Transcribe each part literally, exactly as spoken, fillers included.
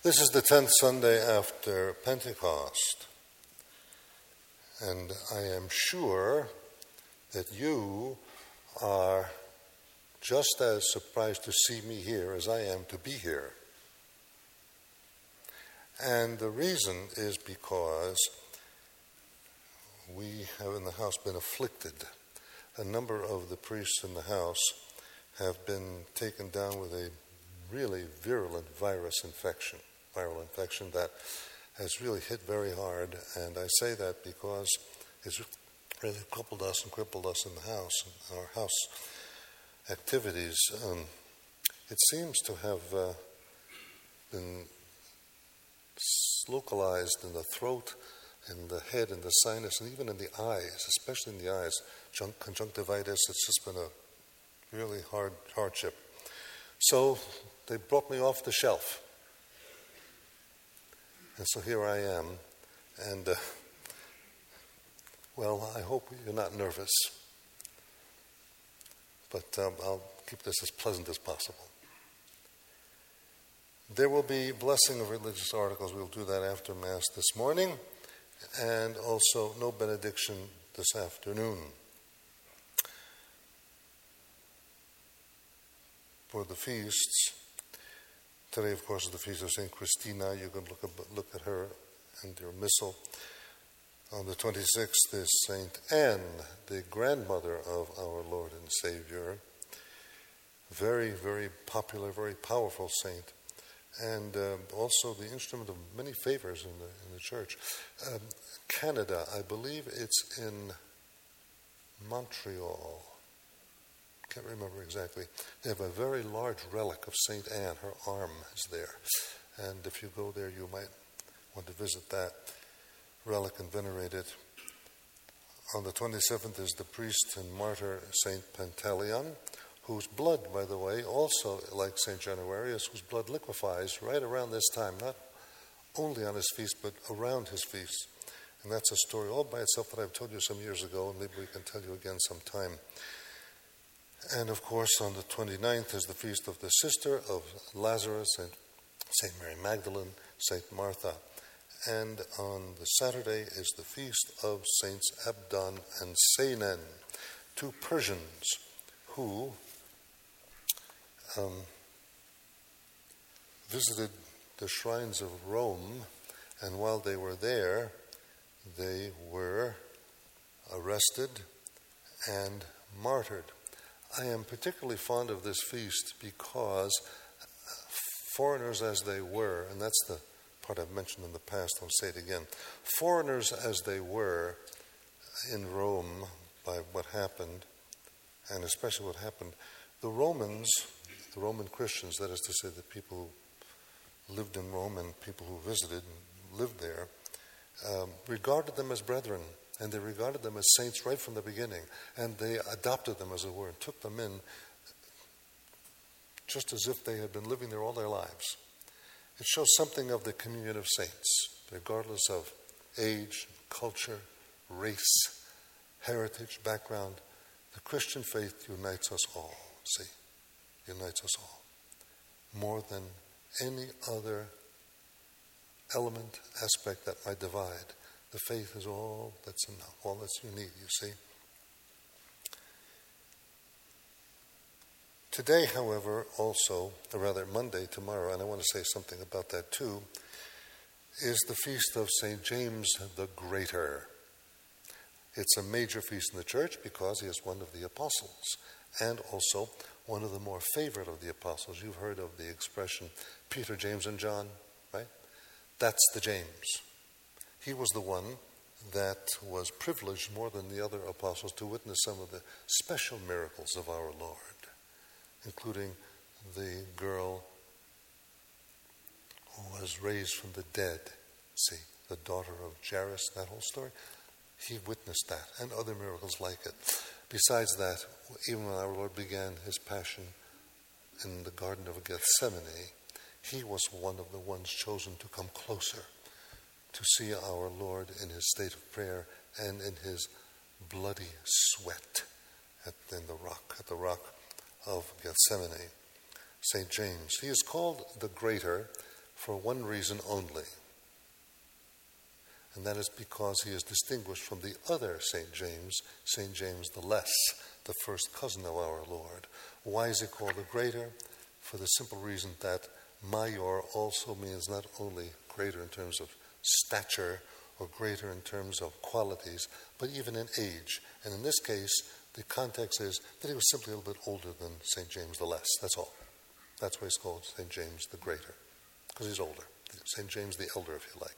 This is the tenth Sunday after Pentecost, and I am sure that you are just as surprised to see me here as I am to be here. And the reason is because we have in the house been afflicted. A number of the priests in the house have been taken down with a really virulent virus infection, viral infection that has really hit very hard. And I say that because it's really crippled us and crippled us in the house, and our house activities. Um, it seems to have uh, been localized in the throat, in the head, in the sinus, and even in the eyes, especially in the eyes. Conjunctivitis, it's just been a really hard hardship. So they brought me off the shelf. And so here I am. And, uh, well, I hope you're not nervous. But um, I'll keep this as pleasant as possible. There will be blessing of religious articles. We'll do that after Mass this morning. And also no benediction this afternoon. For the feasts, today, of course, is the feast of Saint Christina. You can look, up, look at her and your missal. On the twenty-sixth is Saint Anne, the grandmother of our Lord and Savior. Very, very popular, very powerful saint. And uh, also the instrument of many favors in the, in the church. Um, Canada, I believe it's in Montreal. Can't remember exactly. They have a very large relic of Saint Anne. Her arm is there. And if you go there, you might want to visit that relic and venerate it. On the twenty-seventh is the priest and martyr Saint Pantaleon, whose blood, by the way, also like Saint Januarius, whose blood liquefies right around this time, not only on his feast, but around his feast. And that's a story all by itself that I've told you some years ago, and maybe we can tell you again sometime. And of course, on the twenty-ninth is the feast of the sister of Lazarus, and Saint Mary Magdalene, Saint Martha. And on the Saturday is the feast of Saints Abdon and Seinen, two Persians who um, visited the shrines of Rome, and while they were there, they were arrested and martyred. I am particularly fond of this feast because foreigners as they were, and that's the part I've mentioned in the past, I'll say it again, foreigners as they were in Rome by what happened, and especially what happened, the Romans, the Roman Christians, that is to say the people who lived in Rome and people who visited and lived there, um, regarded them as brethren. And they regarded them as saints right from the beginning. And they adopted them, as it were, and took them in just as if they had been living there all their lives. It shows something of the communion of saints, regardless of age, culture, race, heritage, background. The Christian faith unites us all, see, unites us all. More than any other element, aspect that might divide. The faith is all that's enough, all that's you need, you see. Today, however, also, or rather Monday, tomorrow, and I want to say something about that too, is the feast of Saint James the Greater. It's a major feast in the church because he is one of the apostles and also one of the more favored of the apostles. You've heard of the expression Peter, James, and John, right? That's the James. He was the one that was privileged more than the other apostles to witness some of the special miracles of our Lord, including the girl who was raised from the dead, see, the daughter of Jairus, that whole story. He witnessed that and other miracles like it. Besides that, even when our Lord began his passion in the Garden of Gethsemane, he was one of the ones chosen to come closer to see our Lord in his state of prayer and in his bloody sweat at in the rock, at the rock of Gethsemane. Saint James. He is called the Greater for one reason only. And that is because he is distinguished from the other Saint James, Saint James the Less, the first cousin of our Lord. Why is he called the greater? For the simple reason that major also means not only greater in terms of stature or greater in terms of qualities, but even in age. And in this case, the context is that he was simply a little bit older than Saint James the Less. That's all. That's why he's called Saint James the Greater, because he's older. Saint James the Elder, if you like.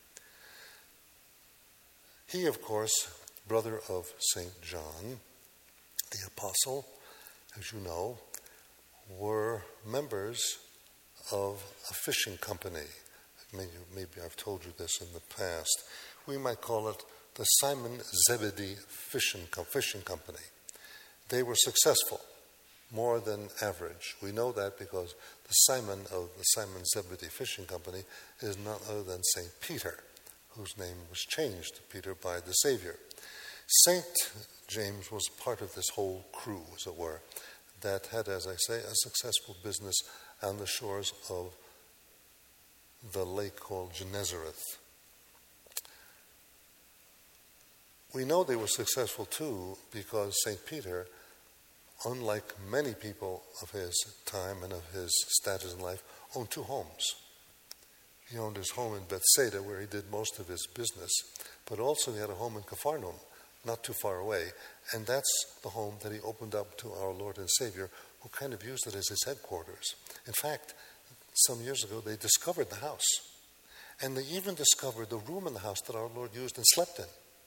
He, of course, brother of Saint John, the Apostle, as you know, were members of a fishing company. Maybe, maybe I've told you this in the past. We might call it the Simon Zebedee Fishing, Fishing Company. They were successful, more than average. We know that because the Simon of the Simon Zebedee Fishing Company is none other than Saint Peter, whose name was changed to Peter by the Savior. Saint James was part of this whole crew, as it were, that had, as I say, a successful business on the shores of the lake called Gennesareth. We know they were successful too because Saint Peter, unlike many people of his time and of his status in life, owned two homes. He owned his home in Bethsaida, where he did most of his business, but also he had a home in Capharnaum, not too far away, and that's the home that he opened up to our Lord and Savior, who kind of used it as his headquarters. In fact, some years ago, they discovered the house, and they even discovered the room in the house that our Lord used and slept in.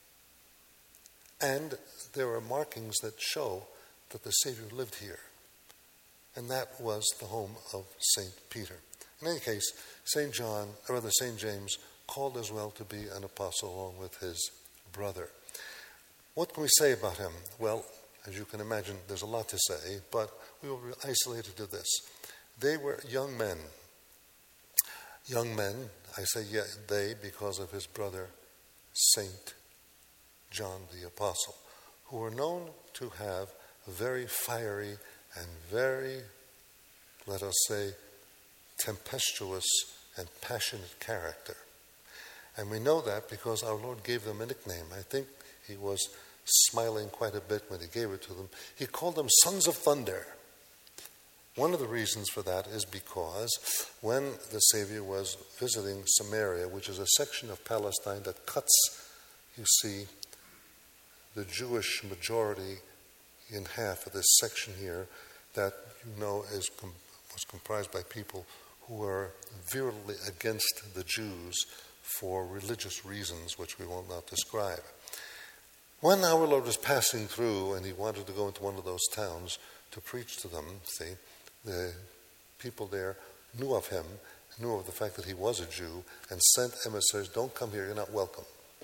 And there are markings that show that the Savior lived here, and that was the home of Saint Peter. In any case, Saint John, or rather Saint James, called as well to be an apostle along with his brother. What can we say about him? Well, as you can imagine, there's a lot to say, but we will isolate it to this. They were young men. Young men, I say yeah, they because of his brother, Saint John the Apostle, who were known to have a very fiery and very, let us say, tempestuous and passionate character. And we know that because our Lord gave them a nickname. I think he was smiling quite a bit when he gave it to them. He called them Sons of Thunder. One of the reasons for that is because when the Savior was visiting Samaria, which is a section of Palestine that cuts, you see, the Jewish majority in half of this section here, that you know is com- was comprised by people who were virulently against the Jews for religious reasons, which we will not describe. When our Lord was passing through and he wanted to go into one of those towns to preach to them, see, the people there knew of him, knew of the fact that he was a Jew, and sent emissaries, don't come here, you're not welcome.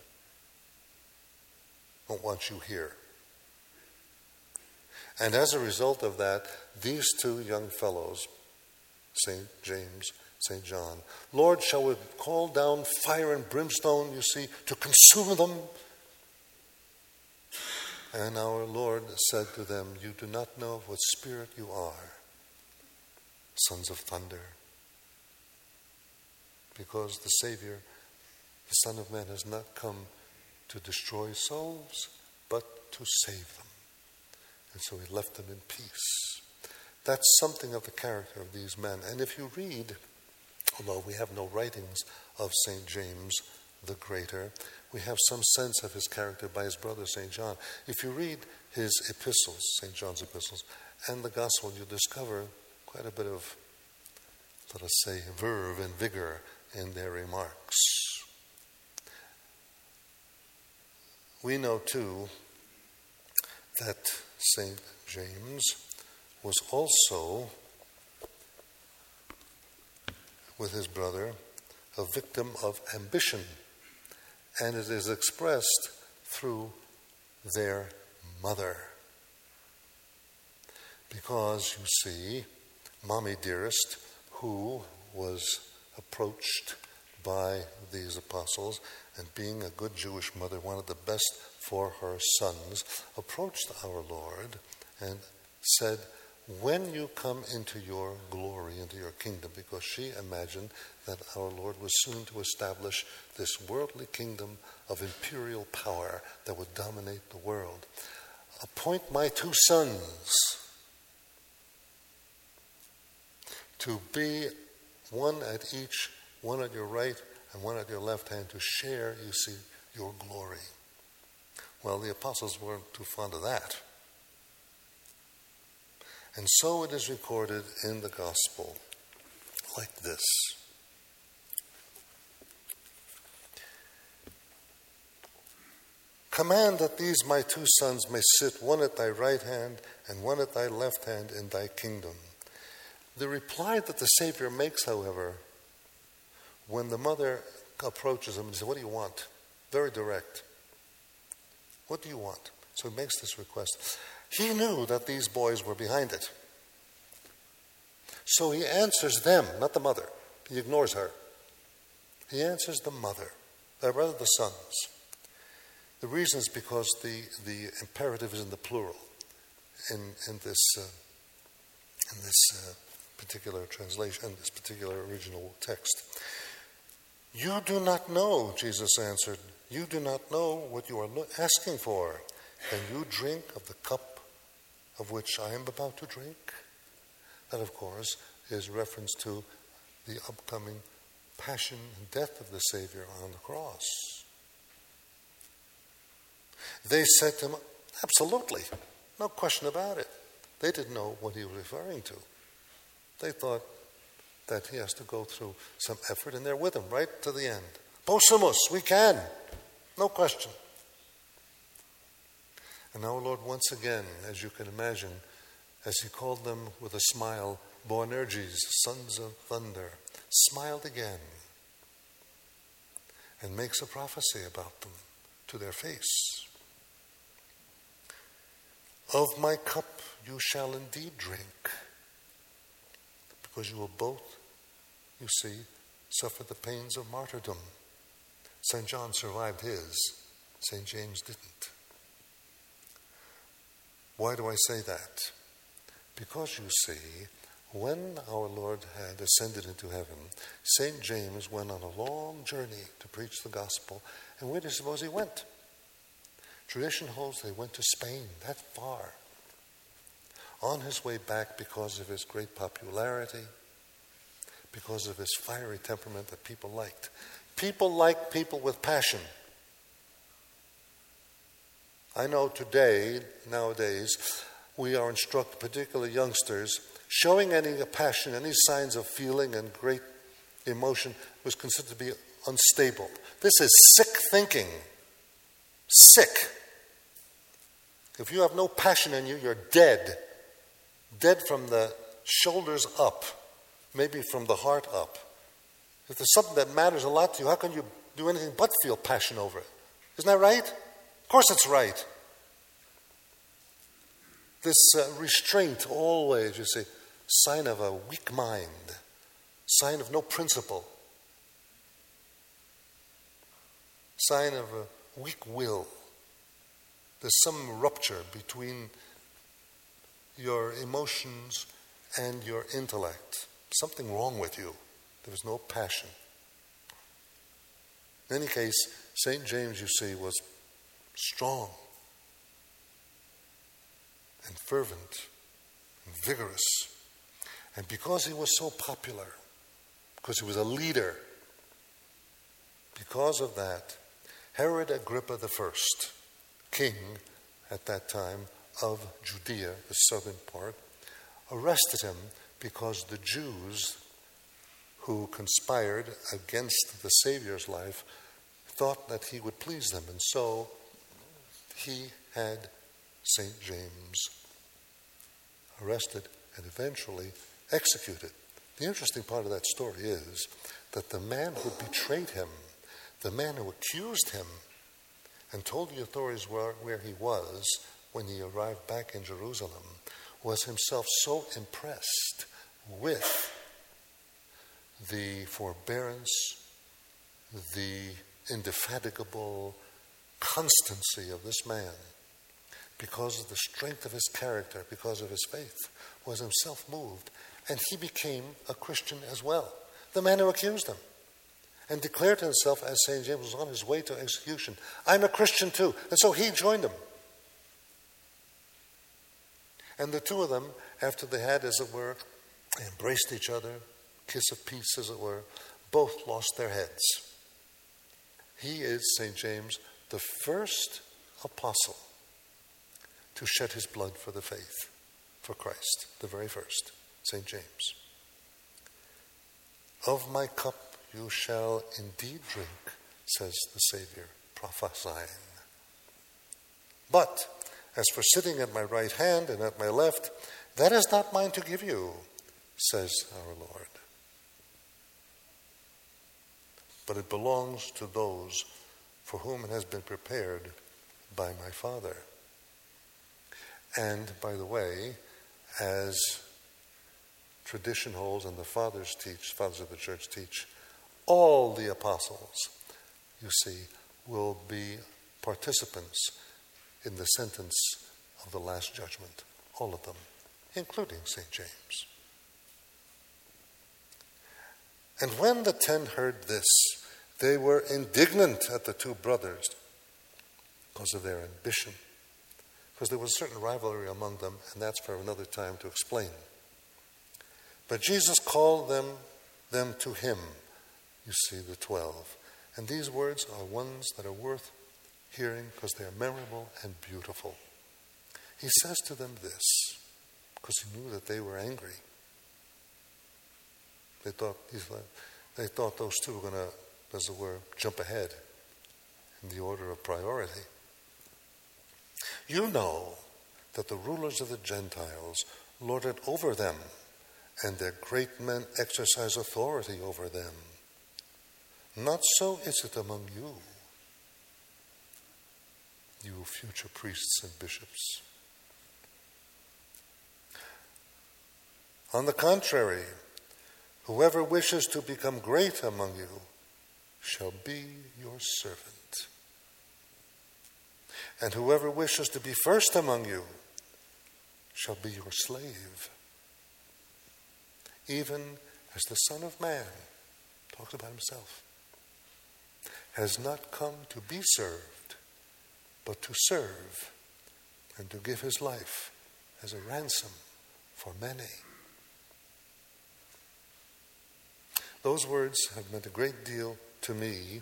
Don't want you here. And as a result of that, these two young fellows, Saint James, Saint John, Lord, shall we call down fire and brimstone, you see, to consume them? And our Lord said to them, you do not know of what spirit you are, sons of thunder. Because the Savior, the Son of Man, has not come to destroy souls, but to save them. And so he left them in peace. That's something of the character of these men. And if you read, although we have no writings of Saint James the Greater, we have some sense of his character by his brother Saint John. If you read his epistles, Saint John's epistles, and the gospel, you'll discover quite a bit of, let us say, verve and vigor in their remarks. We know, too, that Saint James was also, with his brother, a victim of ambition. And it is expressed through their mother. Because, you see, Mommy Dearest, who was approached by these apostles, and being a good Jewish mother, wanted the best for her sons, approached our Lord and said, when you come into your glory, into your kingdom, because she imagined that our Lord was soon to establish this worldly kingdom of imperial power that would dominate the world. Appoint my two sons to be one at each, one at your right and one at your left hand, to share, you see, your glory. Well, the apostles weren't too fond of that. And so it is recorded in the gospel like this. Command that these my two sons may sit one at thy right hand and one at thy left hand in thy kingdom. The reply that the Savior makes, however, when the mother approaches him and says, what do you want? Very direct. What do you want? So he makes this request. He knew that these boys were behind it. So he answers them, not the mother. He ignores her. He answers the mother, or rather the sons. The reason is because the, the imperative is in the plural in, in this, uh, in this uh, particular translation, in this particular original text. You do not know, Jesus answered. You do not know what you are asking for. Can you drink of the cup of which I am about to drink? That, of course, is reference to the upcoming passion and death of the Savior on the cross. They said to him, absolutely, no question about it. They didn't know what he was referring to. They thought that he has to go through some effort, and they're with him right to the end. Possumus, we can, no question. And our Lord, once again, as you can imagine, as he called them with a smile, Boanerges, sons of thunder, smiled again and makes a prophecy about them to their face. Of my cup you shall indeed drink, because you will both, you see, suffer the pains of martyrdom. Saint John survived his, Saint James didn't. Why do I say that? Because you see, when our Lord had ascended into heaven, Saint James went on a long journey to preach the gospel. And where do you suppose he went? Tradition holds they went to Spain, that far. On his way back, because of his great popularity, because of his fiery temperament that people liked. People like people with passion. I know today, nowadays, we are instructed, particularly youngsters, showing any passion, any signs of feeling and great emotion was considered to be unstable. This is sick thinking. Sick. If you have no passion in you, you're dead. Dead from the shoulders up, maybe from the heart up. If there's something that matters a lot to you, how can you do anything but feel passion over it? Isn't that right? Of course it's right. This uh, restraint always, you see, sign of a weak mind, sign of no principle, sign of a weak will. There's some rupture between your emotions and your intellect. Something wrong with you. There was no passion. In any case, Saint James, you see, was strong and fervent and vigorous. And because he was so popular, because he was a leader, because of that, Herod Agrippa the First, king at that time of Judea, the southern part, arrested him because the Jews who conspired against the Savior's life thought that he would please them. And so he had Saint James arrested and eventually executed. The interesting part of that story is that the man who betrayed him, the man who accused him and told the authorities where, where he was when he arrived back in Jerusalem, was himself so impressed with the forbearance, the indefatigable constancy of this man, because of the strength of his character, because of his faith, was himself moved, and he became a Christian as well. The man who accused him, and declared to himself as Saint James was on his way to execution, I'm a Christian too. And so he joined him. And the two of them, after they had, as it were, embraced each other, kiss of peace, as it were, both lost their heads. He is, Saint James, the first apostle to shed his blood for the faith, for Christ, the very first, Saint James. Of my cup you shall indeed drink, says the Savior, prophesying. But as for sitting at my right hand and at my left, that is not mine to give you, says our Lord. But it belongs to those for whom it has been prepared by my Father. And, by the way, as tradition holds and the fathers teach, fathers of the church teach, all the apostles, you see, will be participants in the sentence of the last judgment. All of them, including Saint James. And when the ten heard this, they were indignant at the two brothers because of their ambition. Because there was a certain rivalry among them, and that's for another time to explain. But Jesus called them, them to him, you see, the twelve. And these words are ones that are worth hearing because they are memorable and beautiful. He says to them this, because he knew that they were angry. They thought, they thought those two were going to, as it were, jump ahead in the order of priority. You know that the rulers of the Gentiles lord it over them, and their great men exercise authority over them. Not so is it among you, you future priests and bishops. On the contrary, whoever wishes to become great among you shall be your servant. And whoever wishes to be first among you shall be your slave. Even as the Son of Man, talks about himself, has not come to be served, but to serve and to give his life as a ransom for many. Those words have meant a great deal to me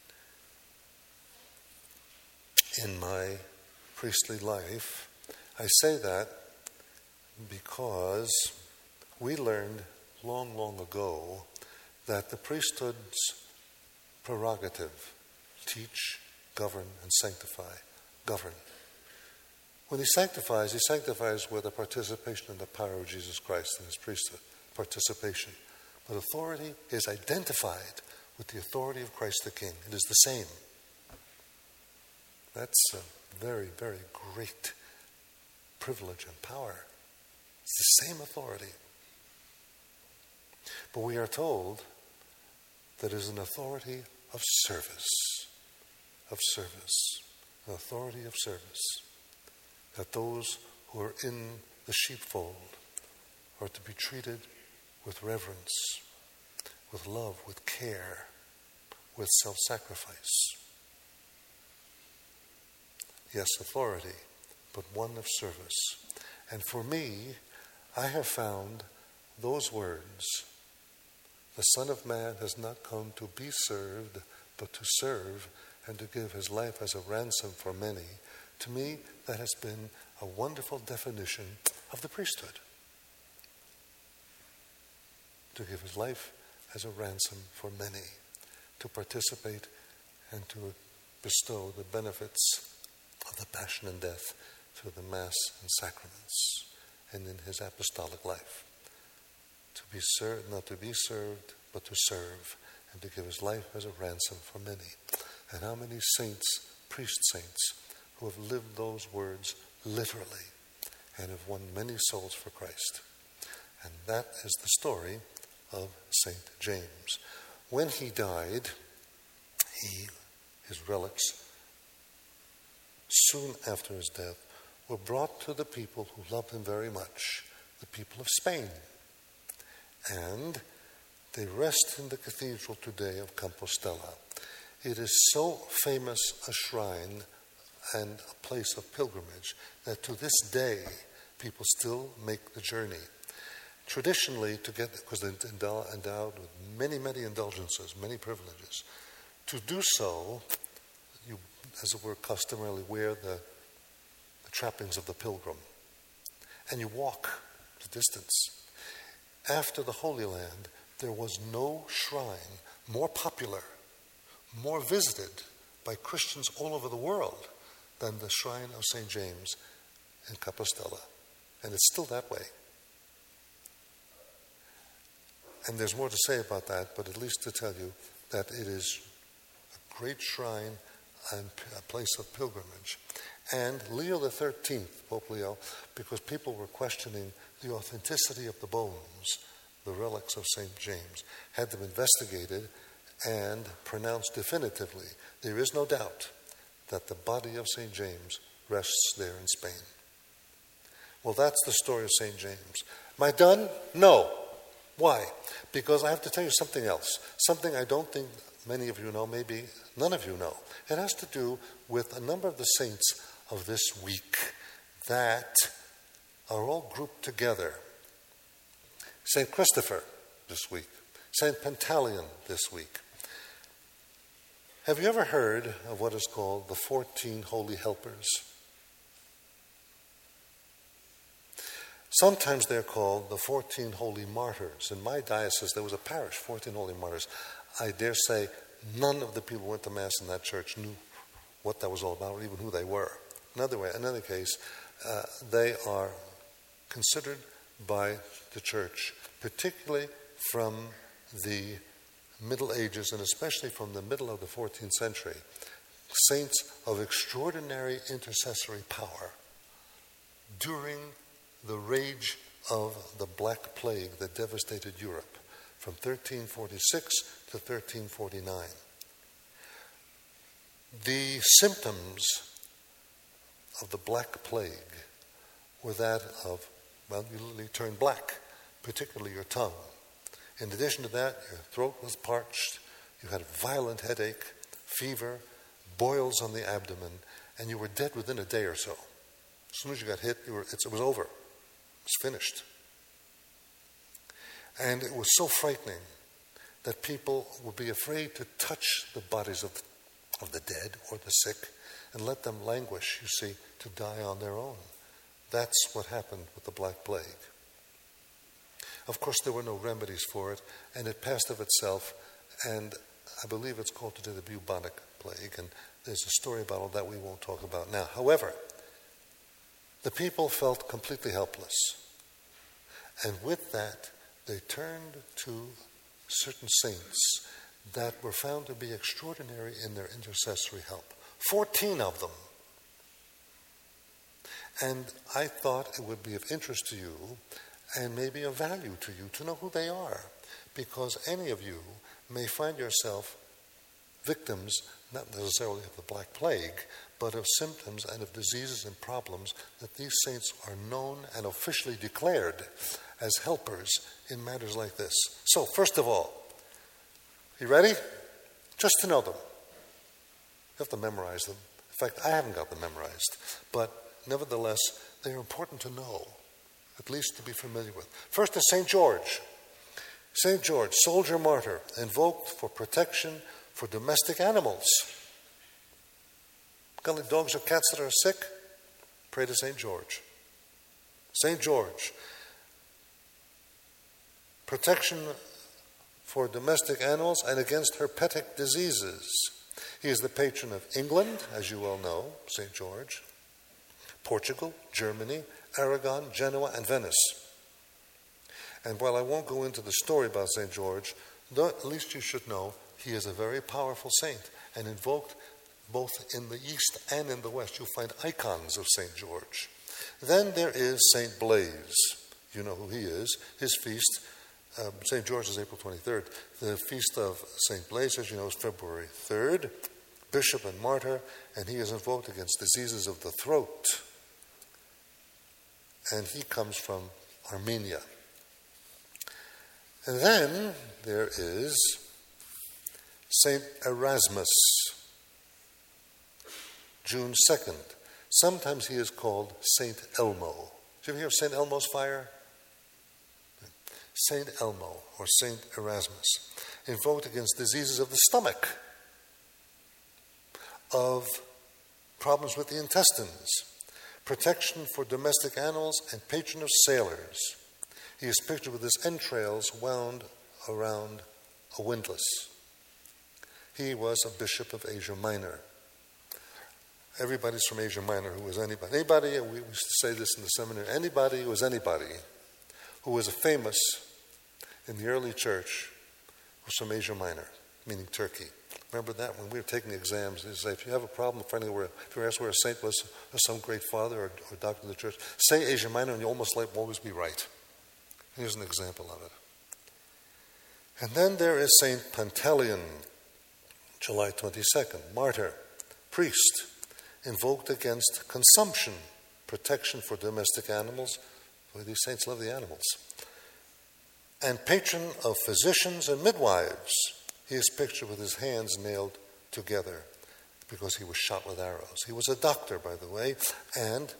in my priestly life. I say that because we learned long, long ago that the priesthood's prerogative, teach, govern, and sanctify, govern. When he sanctifies, he sanctifies with a participation in the power of Jesus Christ in his priesthood, participation. But authority is identified with the authority of Christ the King. It is the same. That's a very, very great privilege and power. It's the same authority. But we are told that it is an authority of service, of service, an authority of service, that those who are in the sheepfold are to be treated with reverence, with love, with care, with self-sacrifice. Yes, authority, but one of service. And for me, I have found those words, the Son of Man has not come to be served, but to serve and to give his life as a ransom for many. To me, that has been a wonderful definition of the priesthood. To give his life as a ransom for many, to participate and to bestow the benefits of the passion and death through the Mass and sacraments and in his apostolic life. To be served, not to be served, but to serve and to give his life as a ransom for many. And how many saints, priest saints, who have lived those words literally and have won many souls for Christ. And that is the story of Saint James. When he died, he, his relics, soon after his death, were brought to the people who loved him very much, the people of Spain. And they rest in the cathedral today of Compostela. It is so famous a shrine and a place of pilgrimage that to this day people still make the journey. Traditionally, to get, because they're endowed with many, many indulgences, many privileges, to do so, you, as it were, customarily wear the, the trappings of the pilgrim. And you walk the distance. After the Holy Land, there was no shrine more popular, more visited by Christians all over the world than the shrine of Saint James in Compostela. And it's still that way. And there's more to say about that, but at least to tell you that it is a great shrine and a place of pilgrimage. And Leo the thirteenth, Pope Leo, because people were questioning the authenticity of the bones, the relics of Saint James, had them investigated and pronounced definitively, there is no doubt that the body of Saint James rests there in Spain. Well, that's the story of Saint James. Am I done? No. Why? Because I have to tell you something else, something I don't think many of you know, maybe none of you know. It has to do with a number of the saints of this week that are all grouped together. Saint Christopher this week, Saint Pantaleon this week. Have you ever heard of what is called the fourteen Holy Helpers? Sometimes they're called the fourteen Holy Martyrs. In my diocese, there was a parish, fourteen Holy Martyrs. I dare say none of the people who went to Mass in that church knew what that was all about, or even who they were. Another way, another case, uh, they are considered by the Church, particularly from the Middle Ages, and especially from the middle of the fourteenth century, saints of extraordinary intercessory power during the rage of the Black Plague that devastated Europe from thirteen forty-six to thirteen forty-nine. The symptoms of the Black Plague were that of, well, you literally turned black, particularly your tongue. In addition to that, your throat was parched, you had a violent headache, fever, boils on the abdomen, and you were dead within a day or so. As soon as you got hit, you were, it was over. It was finished. And it was so frightening that people would be afraid to touch the bodies of, of the dead or the sick and let them languish, you see, to die on their own. That's what happened with the Black Plague. Of course, there were no remedies for it, and it passed of itself, and I believe it's called today the bubonic plague, and there's a story about all that we won't talk about now. However, the people felt completely helpless, and with that, they turned to certain saints that were found to be extraordinary in their intercessory help. Fourteen of them. And I thought it would be of interest to you and maybe of value to you to know who they are, because any of you may find yourself victims, not necessarily of the Black Plague, but of symptoms and of diseases and problems that these saints are known and officially declared as helpers in matters like this. So, first of all, you ready? Just to know them. You have to memorize them. In fact, I haven't got them memorized, but nevertheless, they are important to know, at least to be familiar with. First is Saint George. Saint George, soldier martyr, invoked for protection for domestic animals. Got any dogs or cats that are sick? Pray to Saint George. Saint George, protection for domestic animals and against herpetic diseases. He is the patron of England, as you well know, Saint George, Portugal, Germany, Aragon, Genoa, and Venice. And while I won't go into the story about Saint George, though at least you should know he is a very powerful saint and invoked both in the East and in the West. You'll find icons of Saint George. Then there is Saint Blaise. You know who he is. His feast, um, Saint George is April twenty-third. The feast of Saint Blaise, as you know, is February third. Bishop and martyr, and he is invoked against diseases of the throat. and he comes from Armenia. And then there is Saint Erasmus, June second. Sometimes he is called Saint Elmo. Did you ever hear of Saint Elmo's fire? Saint Elmo, or Saint Erasmus, invoked against diseases of the stomach, of problems with the intestines, protection for domestic animals, and patron of sailors. He is pictured with his entrails wound around a windlass. He was a bishop of Asia Minor. Everybody's from Asia Minor who was anybody. Anybody, we used to say this in the seminary, anybody who was anybody who was a famous in the early church was from Asia Minor, meaning Turkey. Remember that when we were taking the exams, they say if you have a problem finding where, if you're asked where a saint was, or some great father or, or doctor of the church, say Asia Minor and you almost like always be right. Here's an example of it. And then there is Saint Pantaleon, July twenty-second, martyr, priest, invoked against consumption, protection for domestic animals. Boy, these saints love the animals. And patron of physicians and midwives. He is pictured with his hands nailed together because he was shot with arrows. He was a doctor, by the way, and,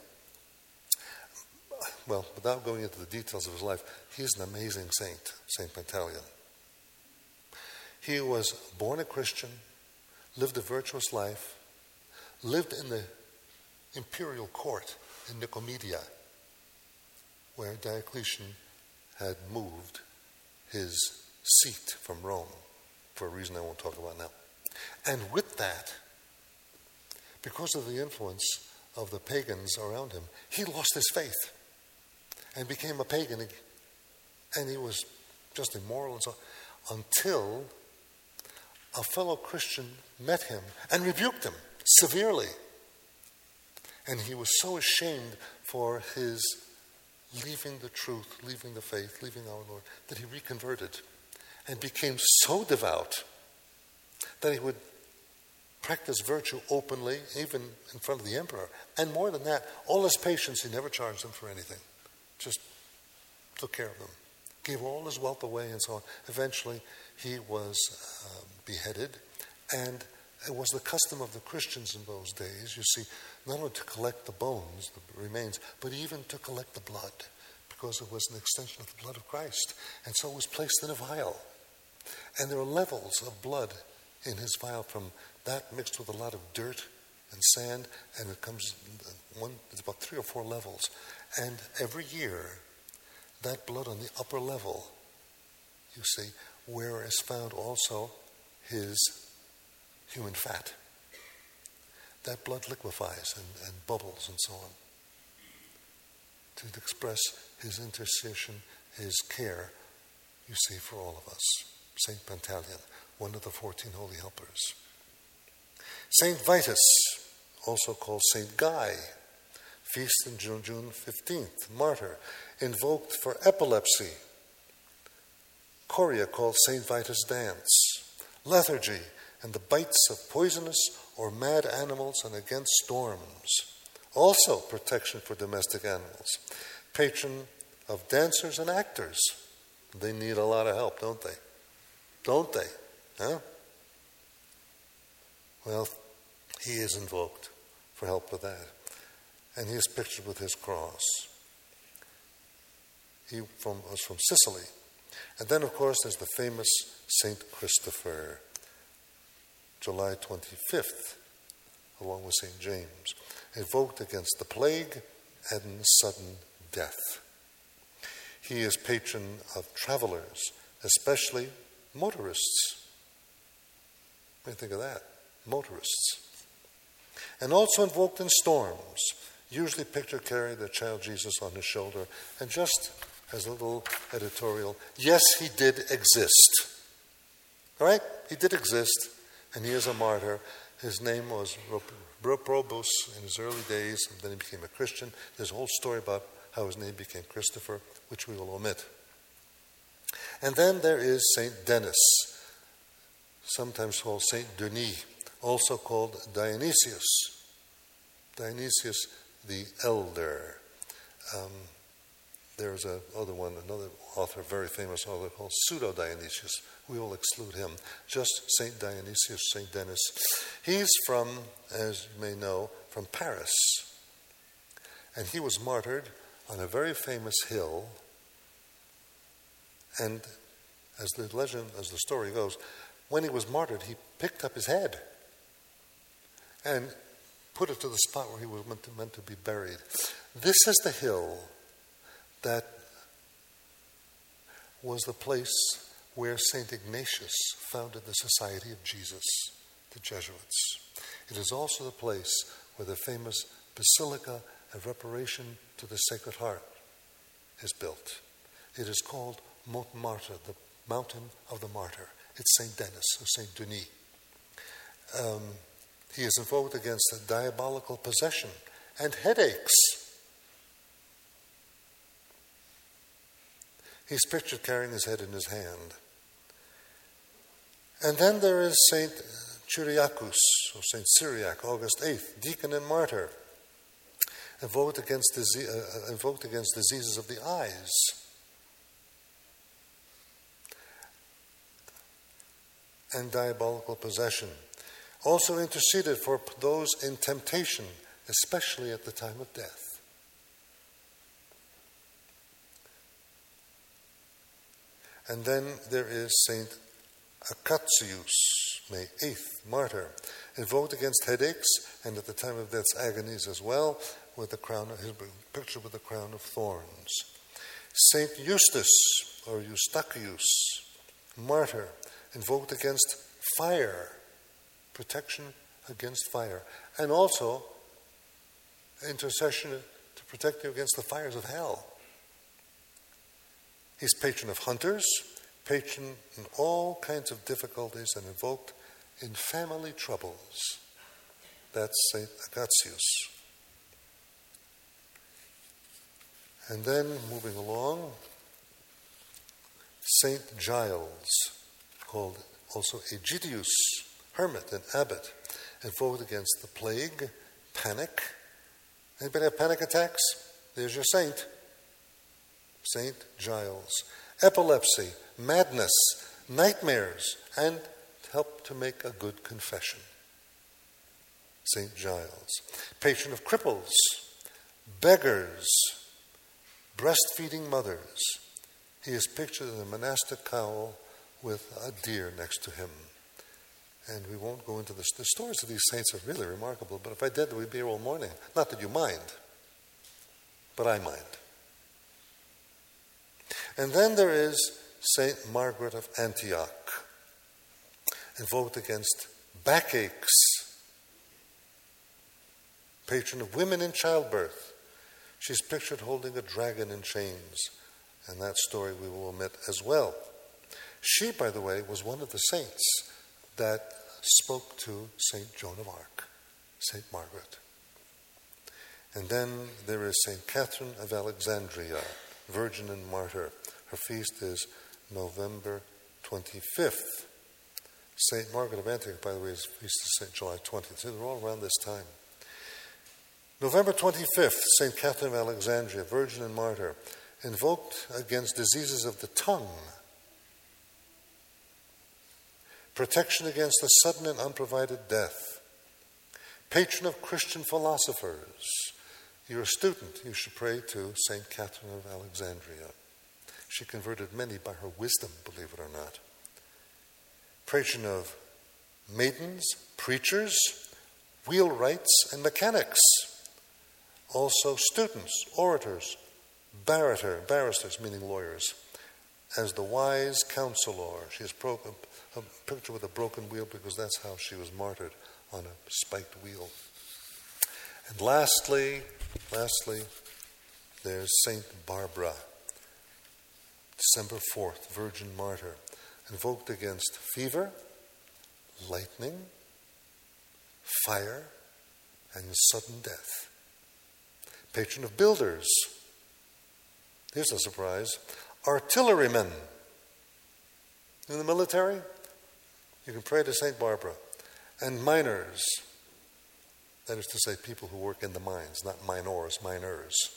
well, without going into the details of his life, he's an amazing saint, Saint Pantaleon. He was born a Christian, lived a virtuous life, lived in the imperial court in Nicomedia, where Diocletian had moved his seat from Rome, for a reason I won't talk about now. And with that, because of the influence of the pagans around him, he lost his faith and became a pagan. And he was just immoral and so on, until a fellow Christian met him and rebuked him severely. And he was so ashamed for his leaving the truth, leaving the faith, leaving our Lord, that he reconverted and became so devout that he would practice virtue openly, even in front of the emperor. And more than that, all his patients, he never charged them for anything. Just took care of them. Gave all his wealth away and so on. Eventually, he was uh, beheaded. And it was the custom of the Christians in those days, you see, not only to collect the bones, the remains, but even to collect the blood, because it was an extension of the blood of Christ. And so it was placed in a vial. And there are levels of blood in his vial, from that mixed with a lot of dirt and sand, and it comes, one, it's about three or four levels. And every year, that blood on the upper level, you see, where is found also his human fat. That blood liquefies and, and bubbles and so on to express his intercession, his care, you see, for all of us. Saint Pantaleon, one of the fourteen holy helpers. Saint Vitus, also called Saint Guy, feast in June, June fifteenth, martyr, invoked for epilepsy. Choria called Saint Vitus dance. Lethargy and the bites of poisonous or mad animals and against storms. Also protection for domestic animals. Patron of dancers and actors. They need a lot of help, don't they? Don't they? Huh? Well, he is invoked for help with that. And he is pictured with his cross. He from, was from Sicily. And then, of course, there's the famous Saint Christopher, July twenty-fifth, along with Saint James, invoked against the plague and sudden death. He is patron of travelers, especially motorists. What do you think of that? Motorists. And also invoked in storms, usually pictured carrying the child Jesus on his shoulder. And just as a little editorial, yes, he did exist. All right? He did exist, and he is a martyr. His name was Probus in his early days, and then he became a Christian. There's a whole story about how his name became Christopher, which we will omit. And then there is Saint Denis, sometimes called Saint Denis, also called Dionysius. Dionysius the Elder. Um, there's a other one, another author, very famous author called Pseudo-Dionysius. We will exclude him. Just Saint Dionysius, Saint Denis. He's from, as you may know, from Paris. And he was martyred on a very famous hill. And as the legend, as the story goes, when he was martyred, he picked up his head and put it to the spot where he was meant to, meant to be buried. This is the hill that was the place where Saint Ignatius founded the Society of Jesus, the Jesuits. It is also the place where the famous Basilica of Reparation to the Sacred Heart is built. It is called Montmartre, the Mountain of the Martyr. It's Saint Denis or Saint Denis. Um, he is invoked against a diabolical possession and headaches. He's pictured carrying his head in his hand. And then there is Saint Cyriacus, or Saint Cyriac, August eighth, deacon and martyr, invoked against, disease, uh, invoked against diseases of the eyes. And diabolical possession. Also interceded for those in temptation, especially at the time of death. And then there is Saint Acacius, May eighth, martyr, invoked against headaches and at the time of death's agonies as well, with the crown of his picture with the crown of thorns. Saint Eustace, or Eustachius, martyr, invoked against fire, protection against fire, and also intercession to protect you against the fires of hell. He's patron of hunters, patron in all kinds of difficulties, and invoked in family troubles. That's Saint Acacius. And then, moving along, Saint Giles, called also Aegidius, hermit and abbot, invoked against the plague, panic. Anybody have panic attacks? There's your saint. Saint Giles. Epilepsy, madness, nightmares, and help to make a good confession. Saint Giles. Patron of cripples, beggars, breastfeeding mothers. He is pictured in a monastic cowl with a deer next to him. And we won't go into this. The stories of these saints are really remarkable, but if I did, we'd be here all morning. Not that you mind, but I mind. And then there is Saint Margaret of Antioch, invoked against backaches, patron of women in childbirth. She's pictured holding a dragon in chains, and that story we will omit as well. She, by the way, was one of the saints that spoke to Saint Joan of Arc, Saint Margaret. And then there is Saint Catherine of Alexandria, virgin and martyr. Her feast is November twenty-fifth. Saint Margaret of Antioch, by the way, is feast is Saint July twentieth. So they're all around this time. November twenty-fifth, Saint Catherine of Alexandria, virgin and martyr, invoked against diseases of the tongue, protection against the sudden and unprovided death, patron of Christian philosophers. You're a student, you should pray to Saint Catherine of Alexandria. She converted many by her wisdom, believe it or not. Patron of maidens, preachers, wheelwrights, and mechanics. Also students, orators, barrister, barristers, meaning lawyers. As the wise counselor, she has pro- a, a picture with a broken wheel because that's how she was martyred, on a spiked wheel. And lastly, lastly, there's Saint Barbara, December fourth, virgin martyr, invoked against fever, lightning, fire, and sudden death. Patron of builders. Here's a surprise. Artillerymen. In the military, you can pray to Saint Barbara. And miners. That is to say, people who work in the mines, not minors, miners.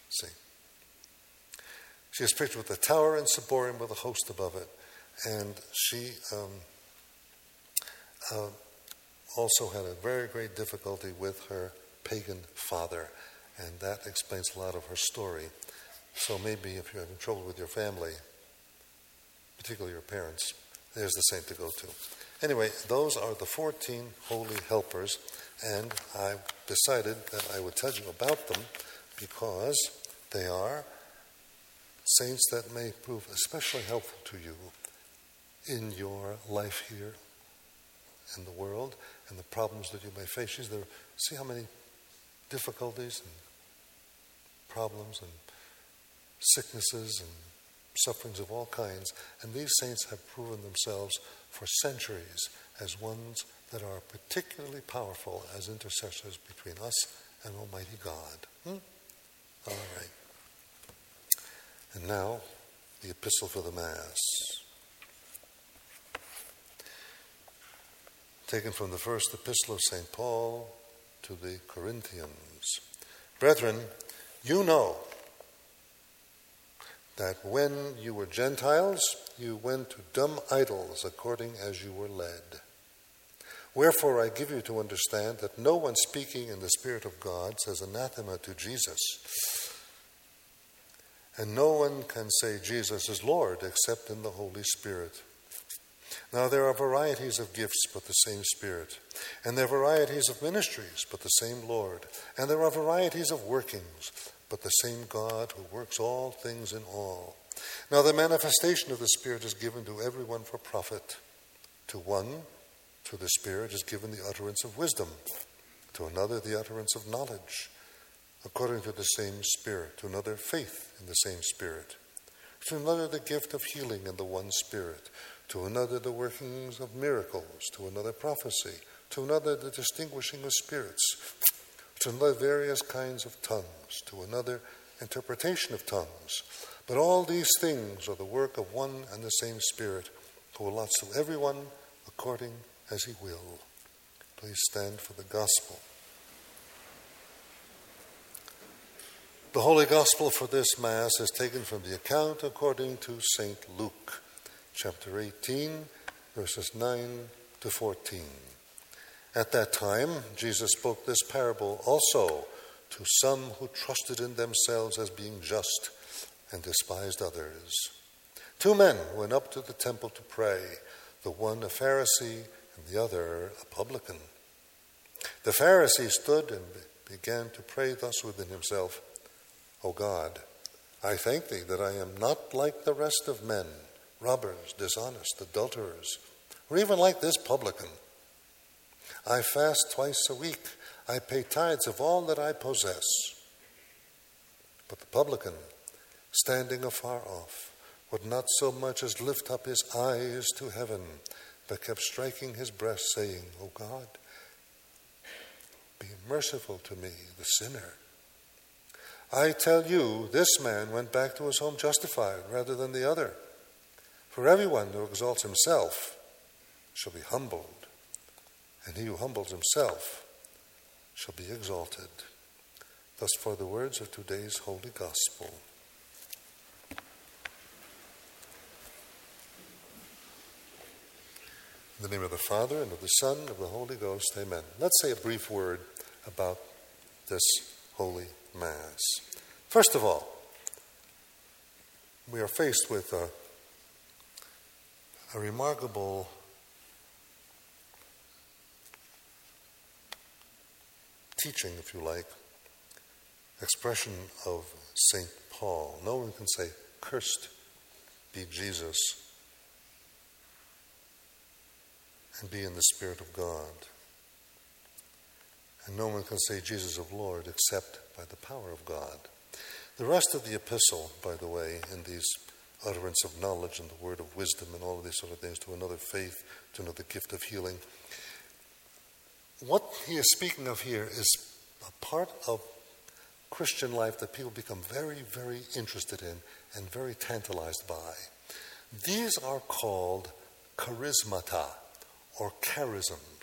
See? She is pictured with a tower in Seborim with a host above it. And she um, uh, also had a very great difficulty with her pagan father. And that explains a lot of her story. So maybe if you're having trouble with your family, particularly your parents, there's the saint to go to. Anyway, those are the fourteen holy helpers, and I decided that I would tell you about them because they are saints that may prove especially helpful to you in your life here in the world and the problems that you may face. There, see how many difficulties and problems and sicknesses and sufferings of all kinds, and these saints have proven themselves for centuries as ones that are particularly powerful as intercessors between us and Almighty God. Hmm? All right. And now, the Epistle for the Mass. Taken from the first epistle of Saint Paul to the Corinthians. Brethren, you know that when you were Gentiles, you went to dumb idols according as you were led. Wherefore I give you to understand that no one speaking in the Spirit of God says anathema to Jesus. And no one can say Jesus is Lord except in the Holy Spirit. Now there are varieties of gifts, but the same Spirit. And there are varieties of ministries, but the same Lord. And there are varieties of workings, but the same God who works all things in all. Now the manifestation of the Spirit is given to everyone for profit. To one, through the Spirit, is given the utterance of wisdom. To another, the utterance of knowledge, according to the same Spirit. To another, faith in the same Spirit. To another, the gift of healing in the one Spirit. To another, the workings of miracles. To another, prophecy. To another, the distinguishing of spirits. To another, various kinds of tongues. To another, interpretation of tongues. But all these things are the work of one and the same Spirit, who allots to everyone according as he will. Please stand for the Gospel. The Holy Gospel for this Mass is taken from the account according to Saint Luke, chapter eighteen, verses nine to fourteen. At that time, Jesus spoke this parable also to some who trusted in themselves as being just and despised others. Two men went up to the temple to pray, the one a Pharisee and the other a publican. The Pharisee stood and began to pray thus within himself, O God, I thank thee that I am not like the rest of men, robbers, dishonest, adulterers, or even like this publican. I fast twice a week. I pay tithes of all that I possess. But the publican, standing afar off, would not so much as lift up his eyes to heaven, but kept striking his breast, saying, O God, be merciful to me, the sinner. I tell you, this man went back to his home justified rather than the other. For everyone who exalts himself shall be humbled, and he who humbles himself shall be exalted. Thus far the words of today's Holy Gospel. In the name of the Father, and of the Son, and of the Holy Ghost, amen. Let's say a brief word about this Holy Mass. First of all, we are faced with a, a remarkable teaching, if you like, expression of Saint Paul. No one can say, cursed be Jesus, and be in the Spirit of God. And no one can say Jesus of Lord except by the power of God. The rest of the epistle, by the way, in these utterance of knowledge and the word of wisdom and all of these sort of things, to another faith, to another gift of healing, what he is speaking of here is a part of Christian life that people become very, very interested in and very tantalized by. These are called charismata, or charisms.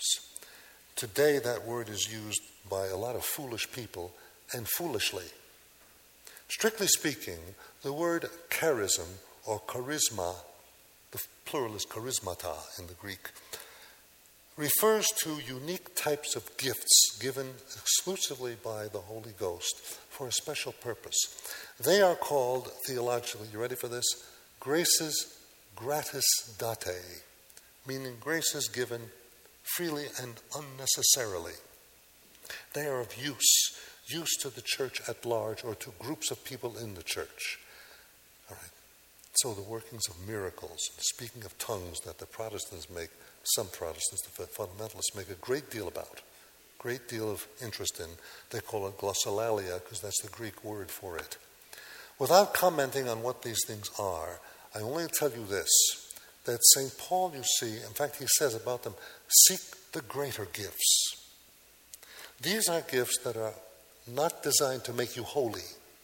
Today that word is used by a lot of foolish people, and foolishly. Strictly speaking, the word charism or charisma, the plural is charismata in the Greek, refers to unique types of gifts given exclusively by the Holy Ghost for a special purpose. They are called, theologically, you ready for this? Graces gratis date, meaning graces given freely and unnecessarily. They are of use, use to the church at large or to groups of people in the church. All right. So the workings of miracles, speaking of tongues that the Protestants make, some Protestants, the fundamentalists, make a great deal about, great deal of interest in. They call it glossolalia because that's the Greek word for it. Without commenting on what these things are, I only tell you this, that Saint Paul, you see, in fact, he says about them, seek the greater gifts. These are gifts that are not designed to make you holy.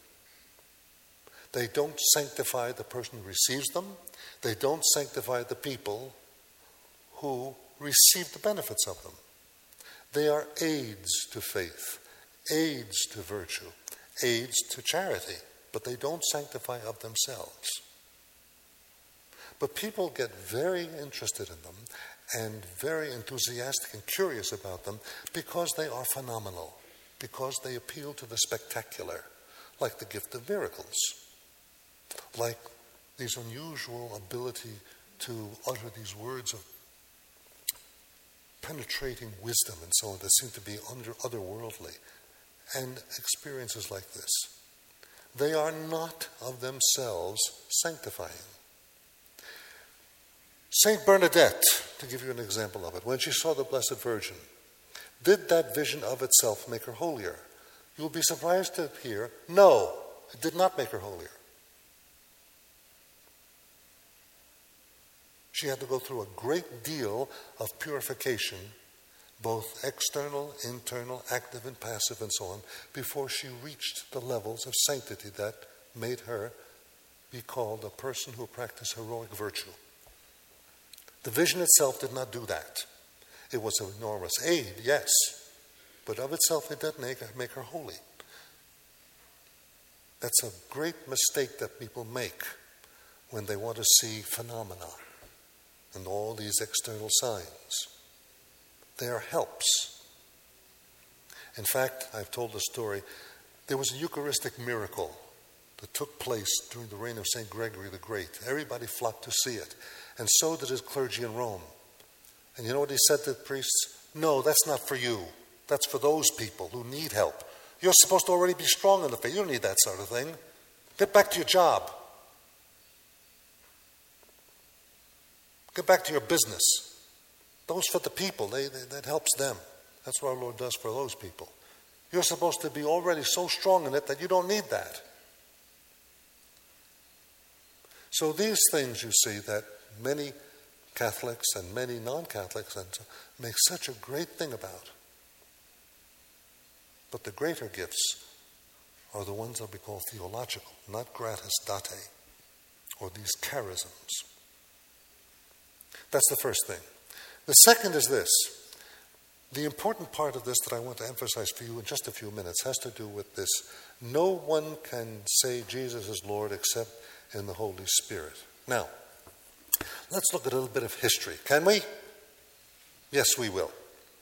They don't sanctify the person who receives them. They don't sanctify the people who receive the benefits of them. They are aids to faith, aids to virtue, aids to charity, but they don't sanctify of themselves. But people get very interested in them and very enthusiastic and curious about them because they are phenomenal, because they appeal to the spectacular, like the gift of miracles, like this unusual ability to utter these words of penetrating wisdom and so on that seem to be under otherworldly, and experiences like this. They are not of themselves sanctifying. Saint Bernadette, to give you an example of it, when she saw the Blessed Virgin, did that vision of itself make her holier? You'll be surprised to hear, no, it did not make her holier. She had to go through a great deal of purification, both external, internal, active and passive and so on, before she reached the levels of sanctity that made her be called a person who practiced heroic virtue. The vision itself did not do that. It was an enormous aid, yes, but of itself it didn't make her, make her holy. That's a great mistake that people make when they want to see phenomena and all these external signs. They are helps. In fact, I've told the story, there was a Eucharistic miracle that took place during the reign of Saint Gregory the Great. Everybody flocked to see it, and so did his clergy in Rome. And you know what he said to the priests? No, that's not for you. That's for those people who need help. You're supposed to already be strong in the faith. You don't need that sort of thing. Get back to your job. Get back to your business. Those for the people, they, they, that helps them. That's what our Lord does for those people. You're supposed to be already so strong in it that you don't need that. So these things, you see, that many Catholics and many non-Catholics and so, make such a great thing about. But the greater gifts are the ones that we call theological, not gratis date, or these charisms. That's the first thing. The second is this. The important part of this that I want to emphasize for you in just a few minutes has to do with this. No one can say Jesus is Lord except in the Holy Spirit. Now, let's look at a little bit of history. Can we? Yes, we will.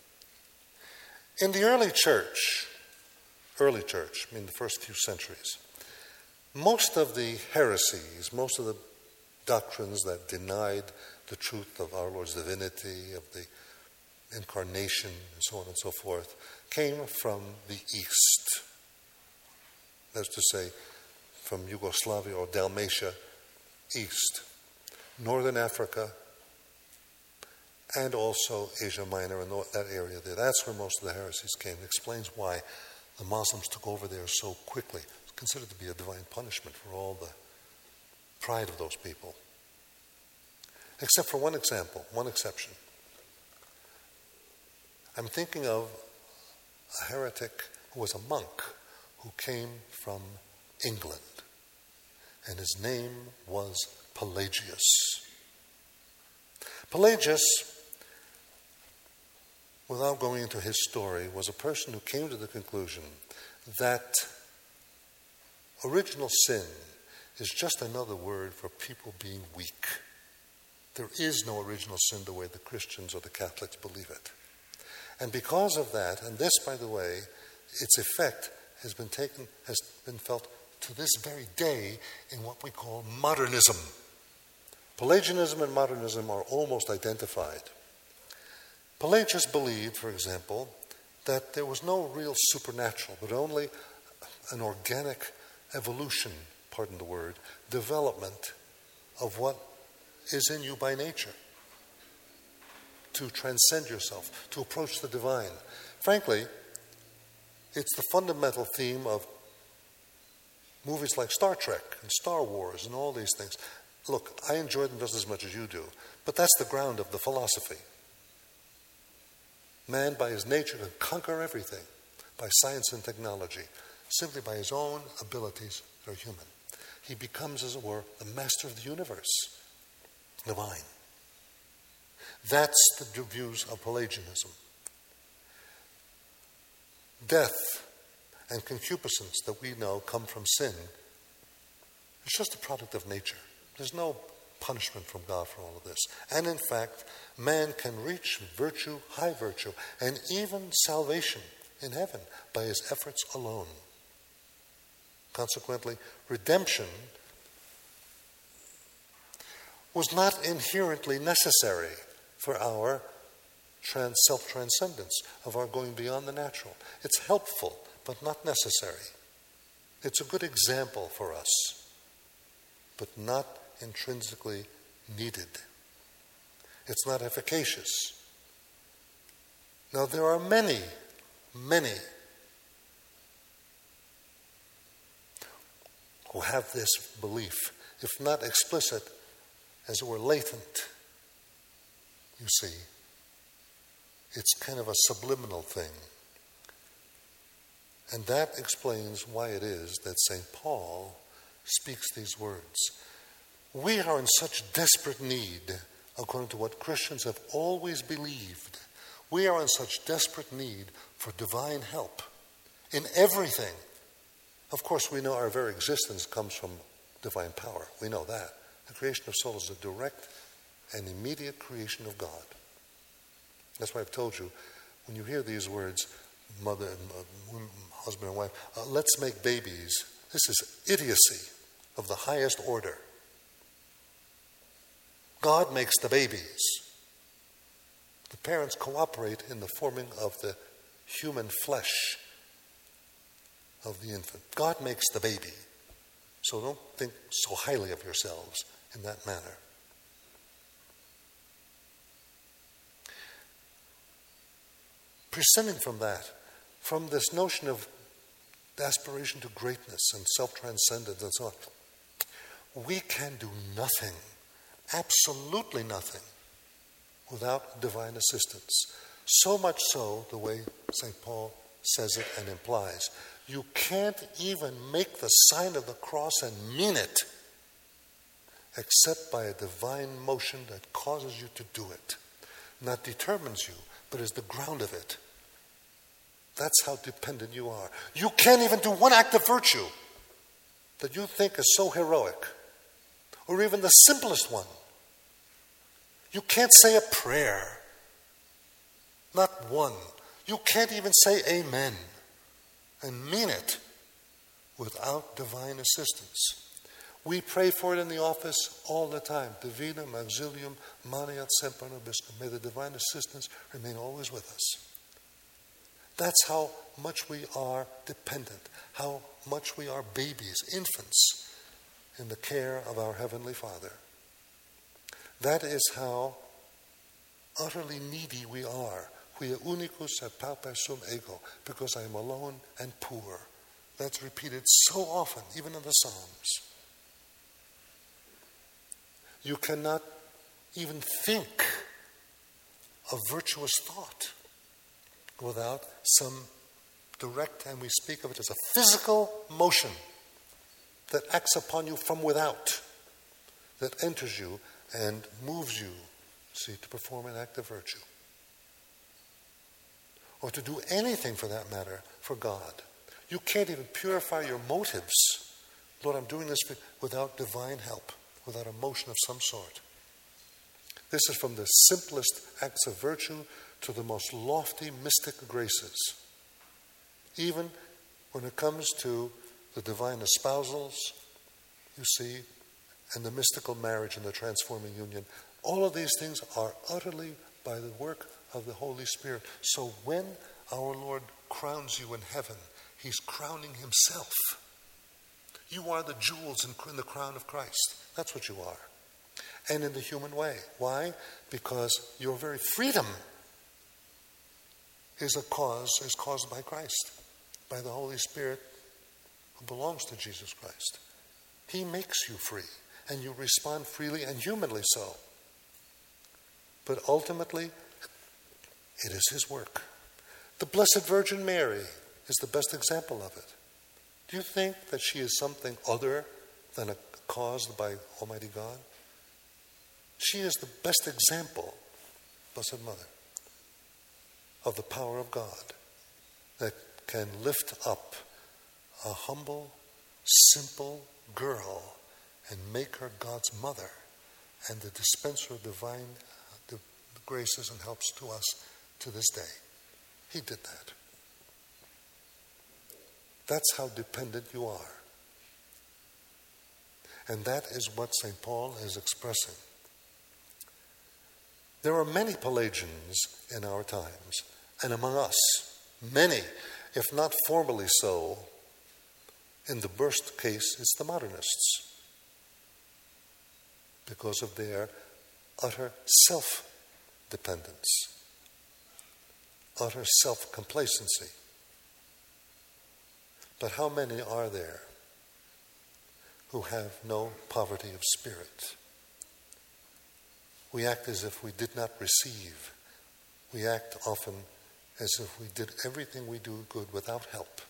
In the early church, early church, I mean the first few centuries, most of the heresies, most of the doctrines that denied the truth of our Lord's divinity, of the incarnation, and so on and so forth, came from the East. That is to say, from Yugoslavia or Dalmatia, east, northern Africa, and also Asia Minor and that area there. That's where most of the heresies came. It explains why the Muslims took over there so quickly. It's considered to be a divine punishment for all the pride of those people. Except for one example, one exception. I'm thinking of a heretic who was a monk who came from England, and his name was Pelagius. Pelagius, without going into his story, was a person who came to the conclusion that Original sin is just another word for people being weak. There is no original sin the way the Christians or the Catholics believe it. And because of that, and this, by the way, its effect has been taken, has been felt to this very day in what we call modernism. Pelagianism and modernism are almost identified. Pelagius believed, for example, that there was no real supernatural, but only an organic evolution, pardon the word, development of what is in you by nature, to transcend yourself, to approach the divine. Frankly, it's the fundamental theme of movies like Star Trek and Star Wars and all these things. Look, I enjoy them just as much as you do, but that's the ground of the philosophy. Man, by his nature, can conquer everything by science and technology, simply by his own abilities that are human. He becomes, as it were, the master of the universe, divine. That's the views of Pelagianism. Death and concupiscence that we know come from sin is just a product of nature. There's no punishment from God for all of this. And in fact, man can reach virtue, high virtue, and even salvation in heaven by his efforts alone. Consequently, redemption was not inherently necessary for our trans- self-transcendence, of our going beyond the natural. It's helpful, but not necessary. It's a good example for us, but not intrinsically needed. It's not efficacious. Now, there are many, many who have this belief, if not explicit, as it were latent. You see, it's kind of a subliminal thing. And that explains why it is that Saint Paul speaks these words. We are in such desperate need, according to what Christians have always believed, we are in such desperate need for divine help in everything. Of course, we know our very existence comes from divine power. We know that. The creation of soul is a direct and immediate creation of God. That's why I've told you, when you hear these words, mother and husband and wife, uh, let's make babies, this is idiocy of the highest order. God makes the babies. The parents cooperate in the forming of the human flesh of the infant. God makes the baby. So don't think so highly of yourselves in that manner. Prescinding from that, from this notion of aspiration to greatness and self-transcendence and so on, we can do nothing, absolutely nothing, without divine assistance. So much so, the way Saint Paul says it and implies, you can't even make the sign of the cross and mean it except by a divine motion that causes you to do it. Not determines you, but is the ground of it. That's how dependent you are. You can't even do one act of virtue that you think is so heroic, or even the simplest one. You can't say a prayer. Not one. You can't even say amen and mean it without divine assistance. We pray for it in the office all the time. Divinum auxilium maneat semper nobiscum. May the divine assistance remain always with us. That's how much we are dependent, how much we are babies, infants, in the care of our Heavenly Father. That is how utterly needy we are. Quia unicus et pauper sum ego, because I am alone and poor. That's repeated so often, even in the Psalms. You cannot even think of virtuous thought without some direct, and we speak of it as a physical motion that acts upon you from without, that enters you and moves you, see, to perform an act of virtue. Or to do anything, for that matter, for God. You can't even purify your motives Lord, I'm doing this without divine help, without a motion of some sort. This is from the simplest acts of virtue to the most lofty mystic graces. Even when it comes to the divine espousals, you see, and the mystical marriage and the transforming union, all of these things are utterly by the work of the Holy Spirit. So when our Lord crowns you in heaven, he's crowning himself. You are the jewels in the crown of Christ. That's what you are. And in the human way. Why? Because your very freedom is a cause, is caused by Christ, by the Holy Spirit who belongs to Jesus Christ. He makes you free, and you respond freely and humanly so. But ultimately, it is his work. The Blessed Virgin Mary is the best example of it. Do you think that she is something other than a caused by Almighty God? She is the best example, Blessed Mother, of the power of God that can lift up a humble, simple girl and make her God's mother and the dispenser of divine uh, graces and helps to us to this day. He did that. That's how dependent you are. And that is what Saint Paul is expressing. There are many Pelagians in our times, and among us, many, if not formally so, in the worst case, it's the modernists, because of their utter self-dependence, utter self-complacency. But how many are there who have no poverty of spirit? We act as if we did not receive. We act often as if we did everything we do good without help.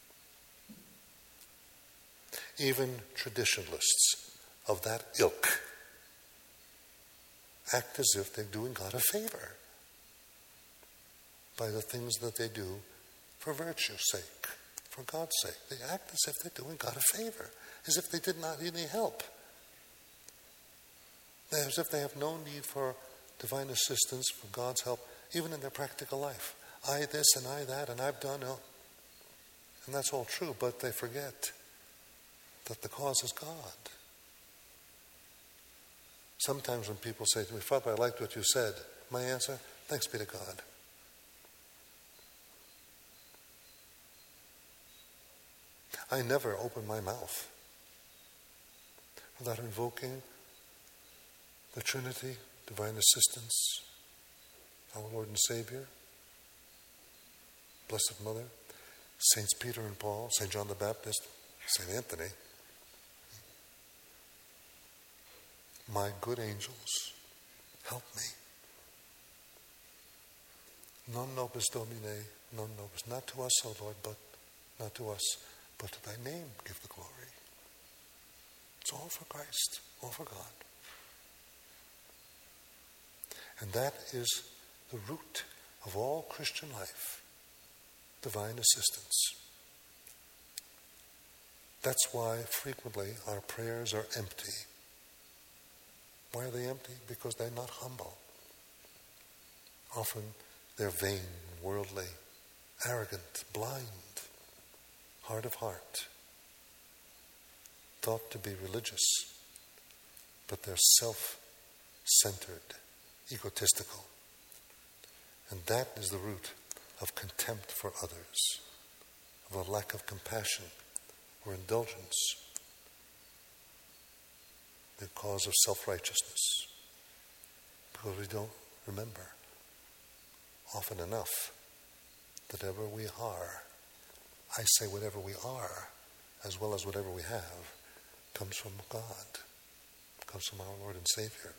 Even traditionalists of that ilk act as if they're doing God a favor by the things that they do for virtue's sake, for God's sake. They act as if they're doing God a favor, as if they did not need any help. As if they have no need for divine assistance, for God's help, even in their practical life. I this and I that, and I've done it. And that's all true, but they forget that the cause is God. Sometimes when people say to me, Father, I liked what you said, my answer, thanks be to God. I never open my mouth without invoking the Trinity, divine assistance, our Lord and Savior, Blessed Mother, Saints Peter and Paul, Saint John the Baptist, Saint Anthony, my good angels, help me. Non nobis Domine, non nobis, not to us, O Lord, but not to us, but to thy name give the glory. It's all for Christ, all for God. And that is the root of all Christian life, divine assistance. That's why frequently our prayers are empty. Why are they empty? Because they're not humble. Often they're vain, worldly, arrogant, blind, hard of heart, thought to be religious, but they're self-centered, egotistical. And that is the root of contempt for others, of a lack of compassion or indulgence, the cause of self-righteousness. Because we don't remember often enough that whatever we are, I say whatever we are, as well as whatever we have, comes from God, comes from our Lord and Savior.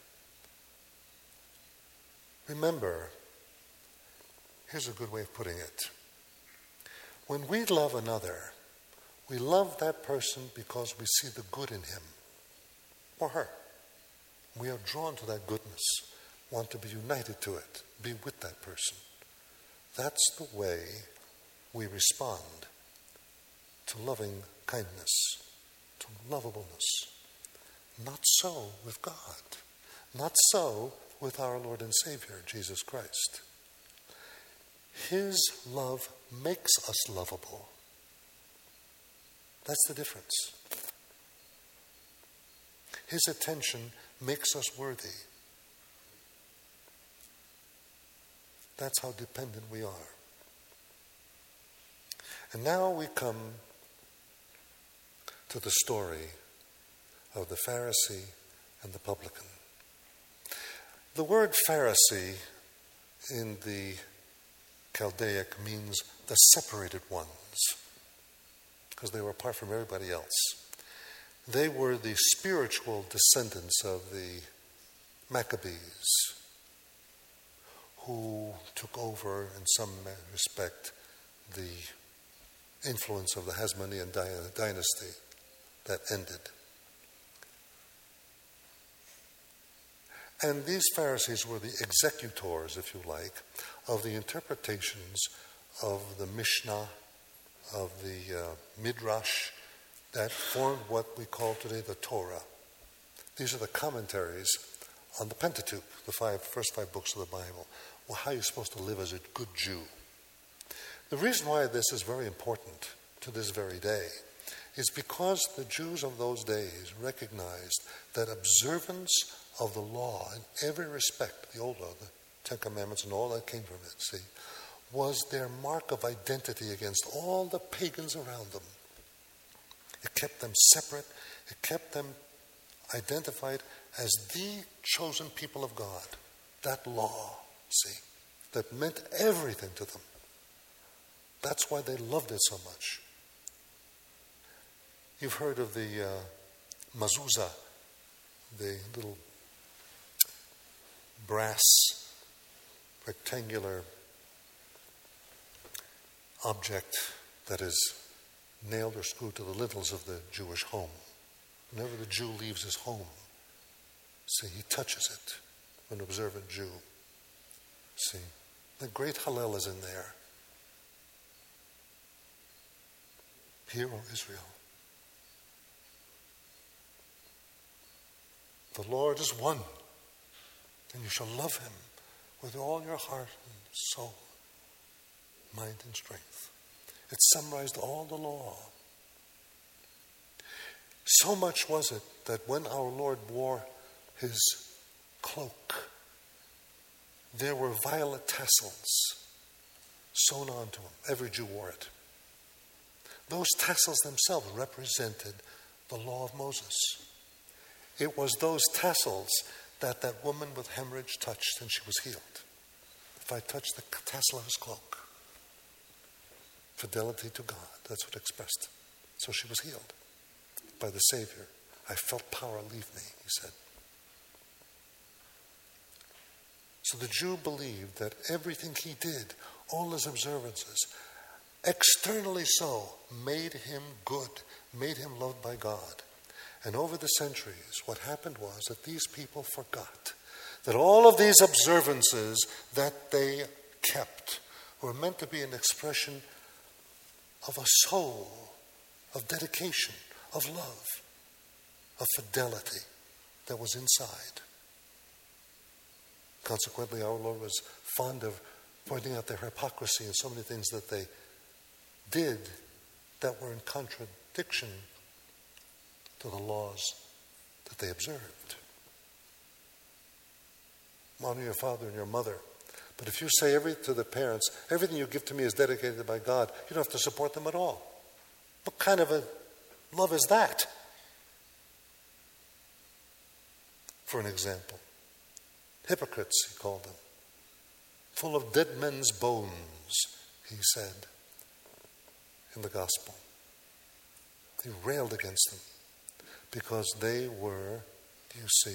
Remember, here's a good way of putting it. When we love another, we love that person because we see the good in him or her. We are drawn to that goodness, want to be united to it, be with that person. That's the way we respond to loving kindness, to lovableness. Not so with God. Not so with our Lord and Savior, Jesus Christ. His love makes us lovable. That's the difference. His attention makes us worthy. That's how dependent we are. And now we come to the story of the Pharisee and the publican. The word Pharisee in the Chaldaic means the separated ones, because they were apart from everybody else. They were the spiritual descendants of the Maccabees, who took over, in some respect, the influence of the Hasmonean dynasty that ended. And these Pharisees were the executors, if you like, of the interpretations of the Mishnah, of the uh, Midrash, that formed what we call today the Torah. These are the commentaries on the Pentateuch, the five, first five books of the Bible. Well, how you're supposed to live as a good Jew. The reason why this is very important to this very day is because the Jews of those days recognized that observance of the law in every respect, the old law, the Ten Commandments and all that came from it, see, was their mark of identity against all the pagans around them. It kept them separate. It kept them identified as the chosen people of God. That law, see, that meant everything to them. That's why they loved it so much. You've heard of the uh, mezuzah, the little brass rectangular object that is nailed or screwed to the lintels of the Jewish home. Whenever the Jew leaves his home, see, he touches it, an observant Jew. See, the great Hallel is in there. Hear, O Israel, the Lord is one, and you shall love him with all your heart and soul, mind and strength. It summarized all the law. So much was it that when our Lord wore his cloak, there were violet tassels sewn onto him. Every Jew wore it. Those tassels themselves represented the law of Moses. It was those tassels that that woman with hemorrhage touched and she was healed. If I touched the tassel of his cloak, fidelity to God, that's what expressed. So she was healed by the Savior. I felt power leave me, he said. So the Jew believed that everything he did, all his observances, externally so, made him good, made him loved by God. And over the centuries, what happened was that these people forgot that all of these observances that they kept were meant to be an expression of a soul, of dedication, of love, of fidelity that was inside. Consequently, our Lord was fond of pointing out their hypocrisy in so many things that they did that were in contradiction to the laws that they observed. Honor your father and your mother. But if you say every, to the parents, everything you give to me is dedicated by God, you don't have to support them at all. What kind of a love is that? For an example, hypocrites, he called them. Full of dead men's bones, he said in the gospel. He railed against them because they were, you see,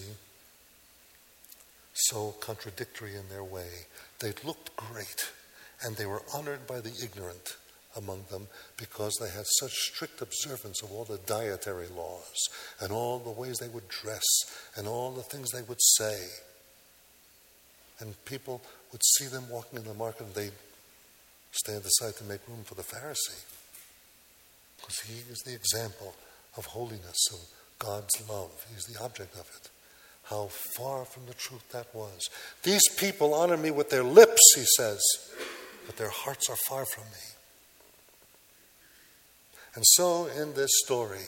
so contradictory in their way. They looked great, and they were honored by the ignorant among them because they had such strict observance of all the dietary laws and all the ways they would dress and all the things they would say. And people would see them walking in the market and they'd stand aside to make room for the Pharisee because he is the example of holiness, of God's love. He's the object of it. How far from the truth that was. These people honor me with their lips, he says, but their hearts are far from me. And so in this story,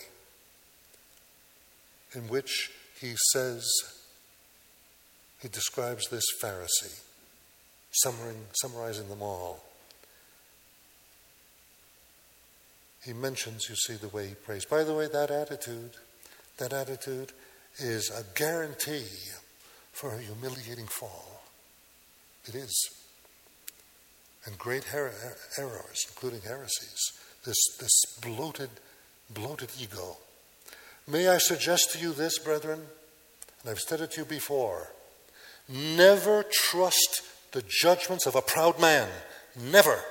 in which he says, he describes this Pharisee, summarizing, summarizing them all. He mentions, you see, the way he prays. By the way, that attitude, that attitude is a guarantee for a humiliating fall. It is. And great her- errors, including heresies, this, this bloated, bloated ego. May I suggest to you this, brethren, and I've said it to you before, never trust the judgments of a proud man. Never.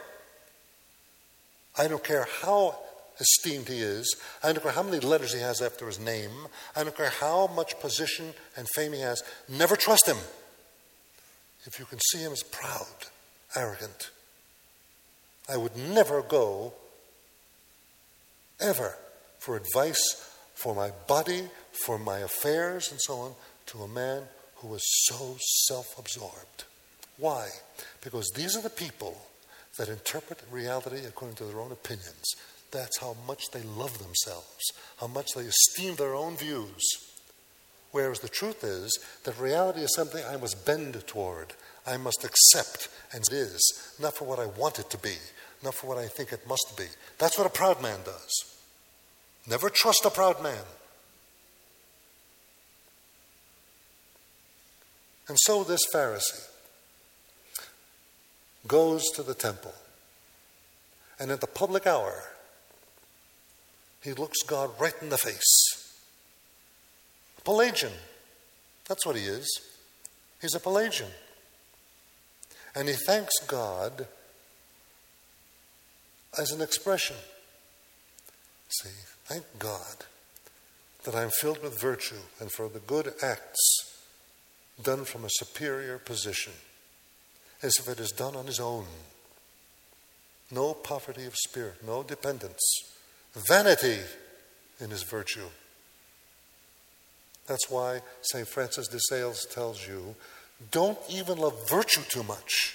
I don't care how esteemed he is. I don't care how many letters he has after his name. I don't care how much position and fame he has. Never trust him. If you can see him as proud, arrogant. I would never go, ever, for advice for my body, for my affairs, and so on, to a man who is so self-absorbed. Why? Because these are the people that interpret reality according to their own opinions. That's how much they love themselves, how much they esteem their own views. Whereas the truth is that reality is something I must bend toward, I must accept, and it is, not for what I want it to be, not for what I think it must be. That's what a proud man does. Never trust a proud man. And so this Pharisee goes to the temple, and at the public hour, he looks God right in the face. A Pelagian. That's what he is. He's a Pelagian. And he thanks God as an expression. See, thank God that I'm filled with virtue and for the good acts done from a superior position, as if it is done on his own. No poverty of spirit, no dependence, vanity in his virtue. That's why Saint Francis de Sales tells you, don't even love virtue too much.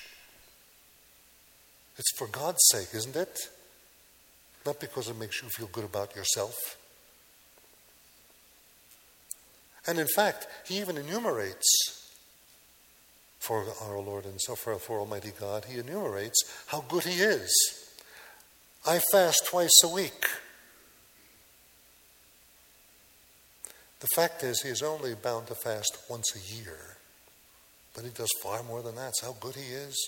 It's for God's sake, isn't it? Not because it makes you feel good about yourself. And in fact, he even enumerates, for our Lord and so for, for Almighty God, he enumerates how good he is. I fast twice a week. The fact is, he is only bound to fast once a year. But he does far more than that. That's how good he is.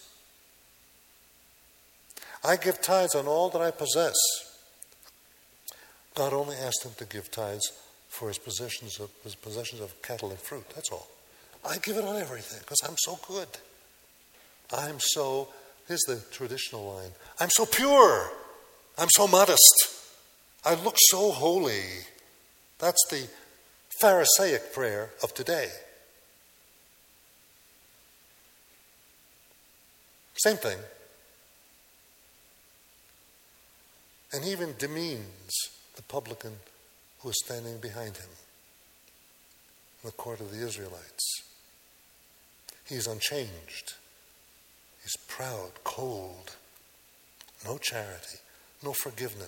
I give tithes on all that I possess. God only asked him to give tithes for his possessions of, his possessions of cattle and fruit. That's all. I give it on everything because I'm so good. I'm so, here's the traditional line, I'm so pure. I'm so modest. I look so holy. That's the Pharisaic prayer of today. Same thing. And he even demeans the publican who is standing behind him in the court of the Israelites. He's unchanged. He's proud, cold, no charity, no forgiveness,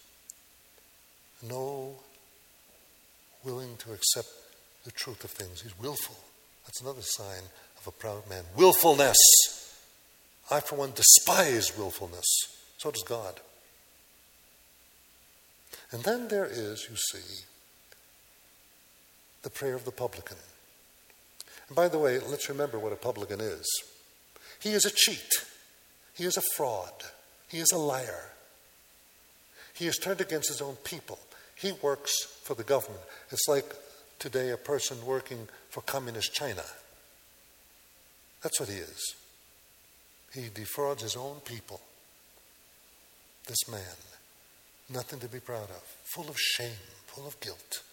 no willing to accept the truth of things. He's willful. That's another sign of a proud man. Willfulness. I, for one, despise willfulness. So does God. And then there is, you see, the prayer of the publican. And by the way, let's remember what a publican is. He is a cheat. He is a fraud. He is a liar. He is turned against his own people. He works for the government. It's like today a person working for communist China. That's what he is. He defrauds his own people. This man, nothing to be proud of, full of shame, full of guilt.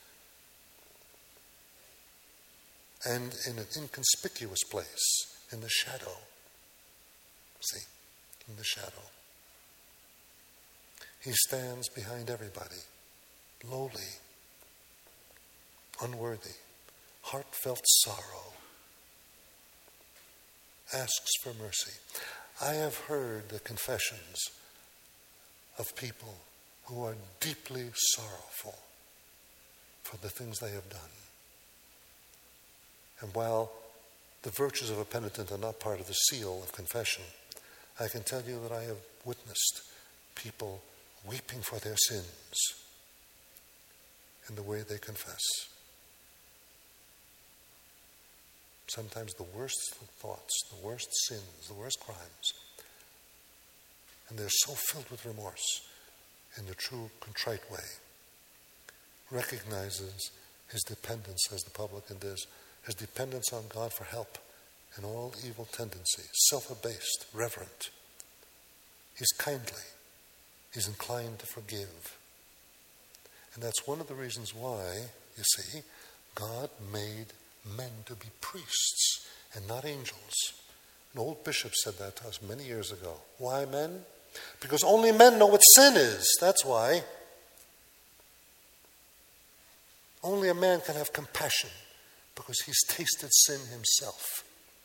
And in an inconspicuous place, in the shadow. See, in the shadow. He stands behind everybody, lowly, unworthy, heartfelt sorrow, asks for mercy. I have heard the confessions of people who are deeply sorrowful for the things they have done. And while the virtues of a penitent are not part of the seal of confession, I can tell you that I have witnessed people weeping for their sins in the way they confess. Sometimes the worst thoughts, the worst sins, the worst crimes. And they're so filled with remorse in the true contrite way. Recognizes his dependence, as the publican does, his dependence on God for help in all evil tendencies, self-abased, reverent. He's kindly. He's inclined to forgive. And that's one of the reasons why, you see, God made men to be priests and not angels. An old bishop said that to us many years ago. Why men? Because only men know what sin is. That's why. Only a man can have compassion because he's tasted sin himself.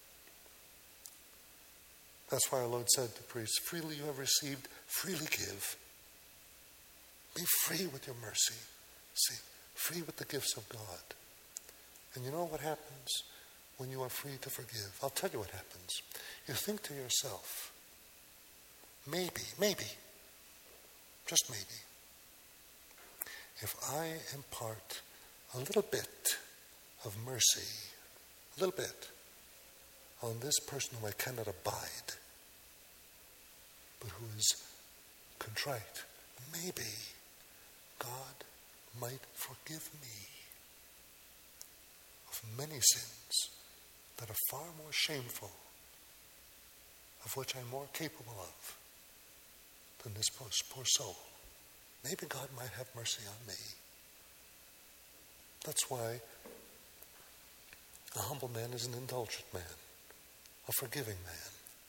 That's why our Lord said to priests, freely you have received, freely give. Be free with your mercy. See, free with the gifts of God. And you know what happens when you are free to forgive? I'll tell you what happens. You think to yourself, maybe, maybe, just maybe, if I impart a little bit of mercy, a little bit, on this person who I cannot abide, but who is contrite, maybe God might forgive me of many sins that are far more shameful, of which I'm more capable of than this poor, poor soul. Maybe God might have mercy on me. That's why a humble man is an indulgent man, a forgiving man,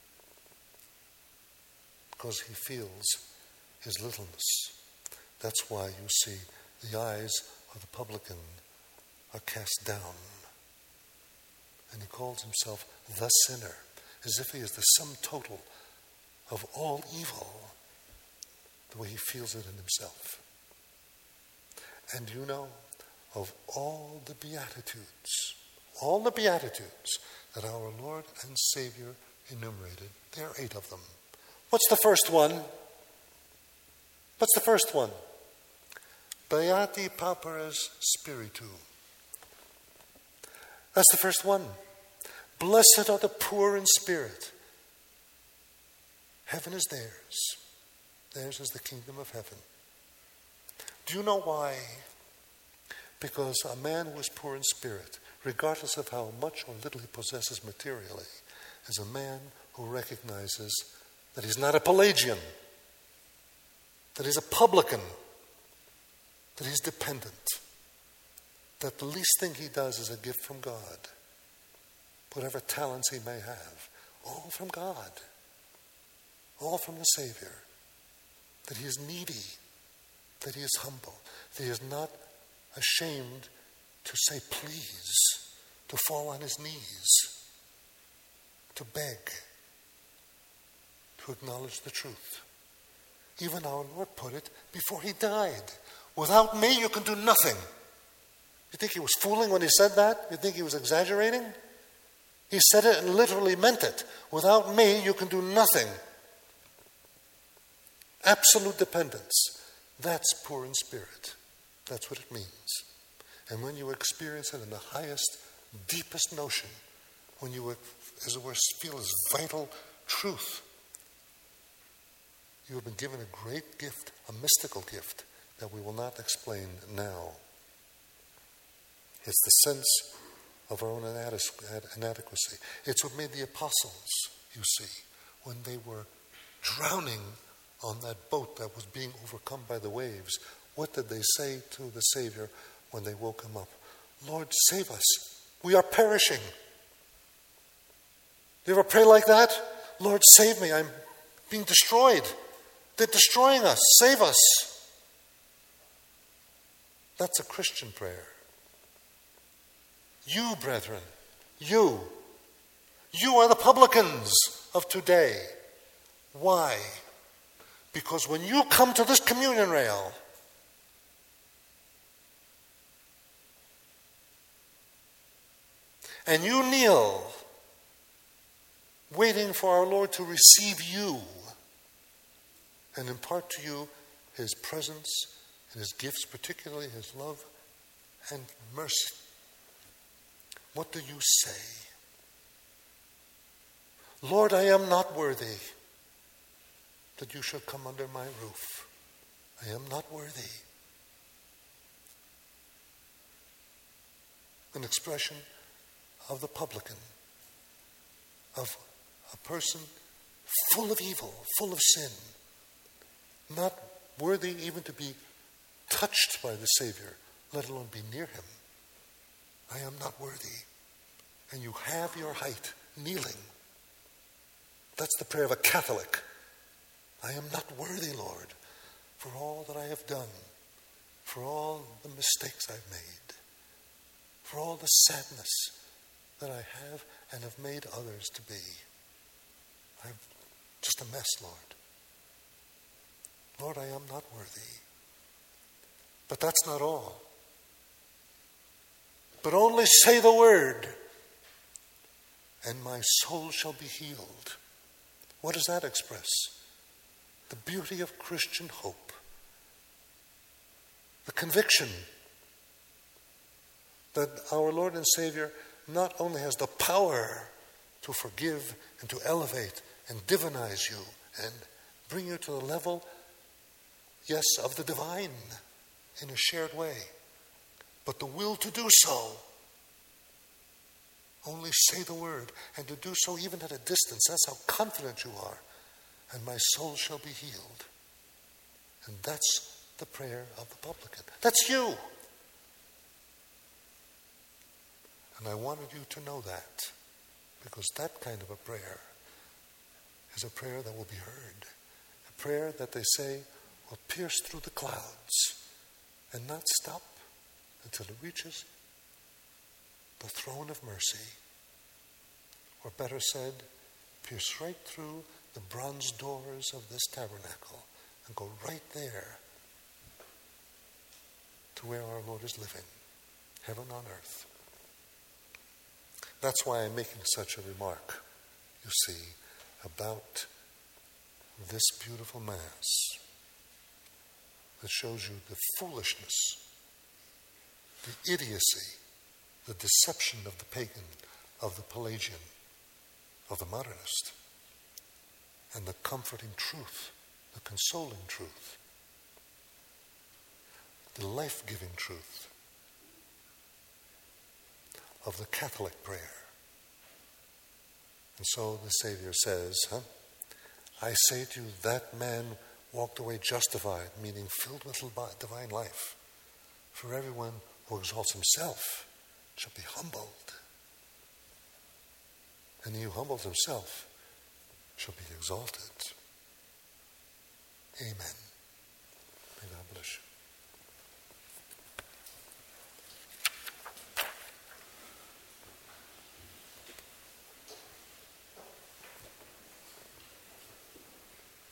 because he feels his littleness. That's why you see the eyes of the publican are cast down. And he calls himself the sinner, as if he is the sum total of all evil, the way he feels it in himself. And you know, of all the Beatitudes, all the Beatitudes that our Lord and Savior enumerated, there are eight of them. What's the first one? What's the first one? Beati pauperes spiritu. That's the first one. Blessed are the poor in spirit. Heaven is theirs. Theirs is the kingdom of heaven. Do you know why? Because a man who is poor in spirit, regardless of how much or little he possesses materially, is a man who recognizes that he's not a Pelagian, that he's a publican, that he's dependent, that the least thing he does is a gift from God. Whatever talents he may have, all from God, all from the Savior. That he is needy, that he is humble, that he is not ashamed to say please, to fall on his knees, to beg, to acknowledge the truth. Even our Lord put it before he died. Without me, you can do nothing. You think he was fooling when he said that? You think he was exaggerating? He said it and literally meant it. Without me, you can do nothing. Absolute dependence. That's poor in spirit. That's what it means. And when you experience it in the highest, deepest notion, when you, as it were, feel as vital truth, you have been given a great gift, a mystical gift, that we will not explain now. It's the sense of our own inadequacy. It's what made the apostles, you see, when they were drowning on that boat that was being overcome by the waves. What did they say to the Savior when they woke him up? Lord, save us. We are perishing. Do you ever pray like that? Lord, save me. I'm being destroyed. They're destroying us. Save us. That's a Christian prayer. You, brethren, you, you are the publicans of today. Why? Because when you come to this communion rail, and you kneel, waiting for our Lord to receive you and impart to you his presence and his gifts, particularly his love and mercy, what do you say? Lord, I am not worthy that you should come under my roof. I am not worthy. An expression of the publican, of a person full of evil, full of sin, not worthy even to be touched by the Savior, let alone be near him. I am not worthy. And you have your height kneeling. That's the prayer of a Catholic. I am not worthy, Lord, for all that I have done, for all the mistakes I've made, for all the sadness that I have and have made others to be. I'm just a mess, Lord. Lord, I am not worthy. But that's not all. But only say the word, and my soul shall be healed. What does that express? The beauty of Christian hope. The conviction that our Lord and Savior not only has the power to forgive and to elevate and divinize you and bring you to the level, yes, of the divine in a shared way, but the will to do so. Only say the word, and to do so even at a distance. That's how confident you are. And my soul shall be healed. And that's the prayer of the publican. That's you. And I wanted you to know that, because that kind of a prayer is a prayer that will be heard. A prayer that they say will pierce through the clouds and not stop until it reaches the throne of mercy. Or better said, pierce right through the bronze doors of this tabernacle and go right there to where our Lord is living, heaven on earth. That's why I'm making such a remark, you see, about this beautiful Mass that shows you the foolishness, the idiocy, the deception of the pagan, of the Pelagian, of the modernist, and the comforting truth, the consoling truth, the life-giving truth of the Catholic prayer. And so the Savior says, huh, I say to you, that man walked away justified, meaning filled with divine life. For everyone who exalts himself shall be humbled. And he who humbles himself shall be exalted. Amen.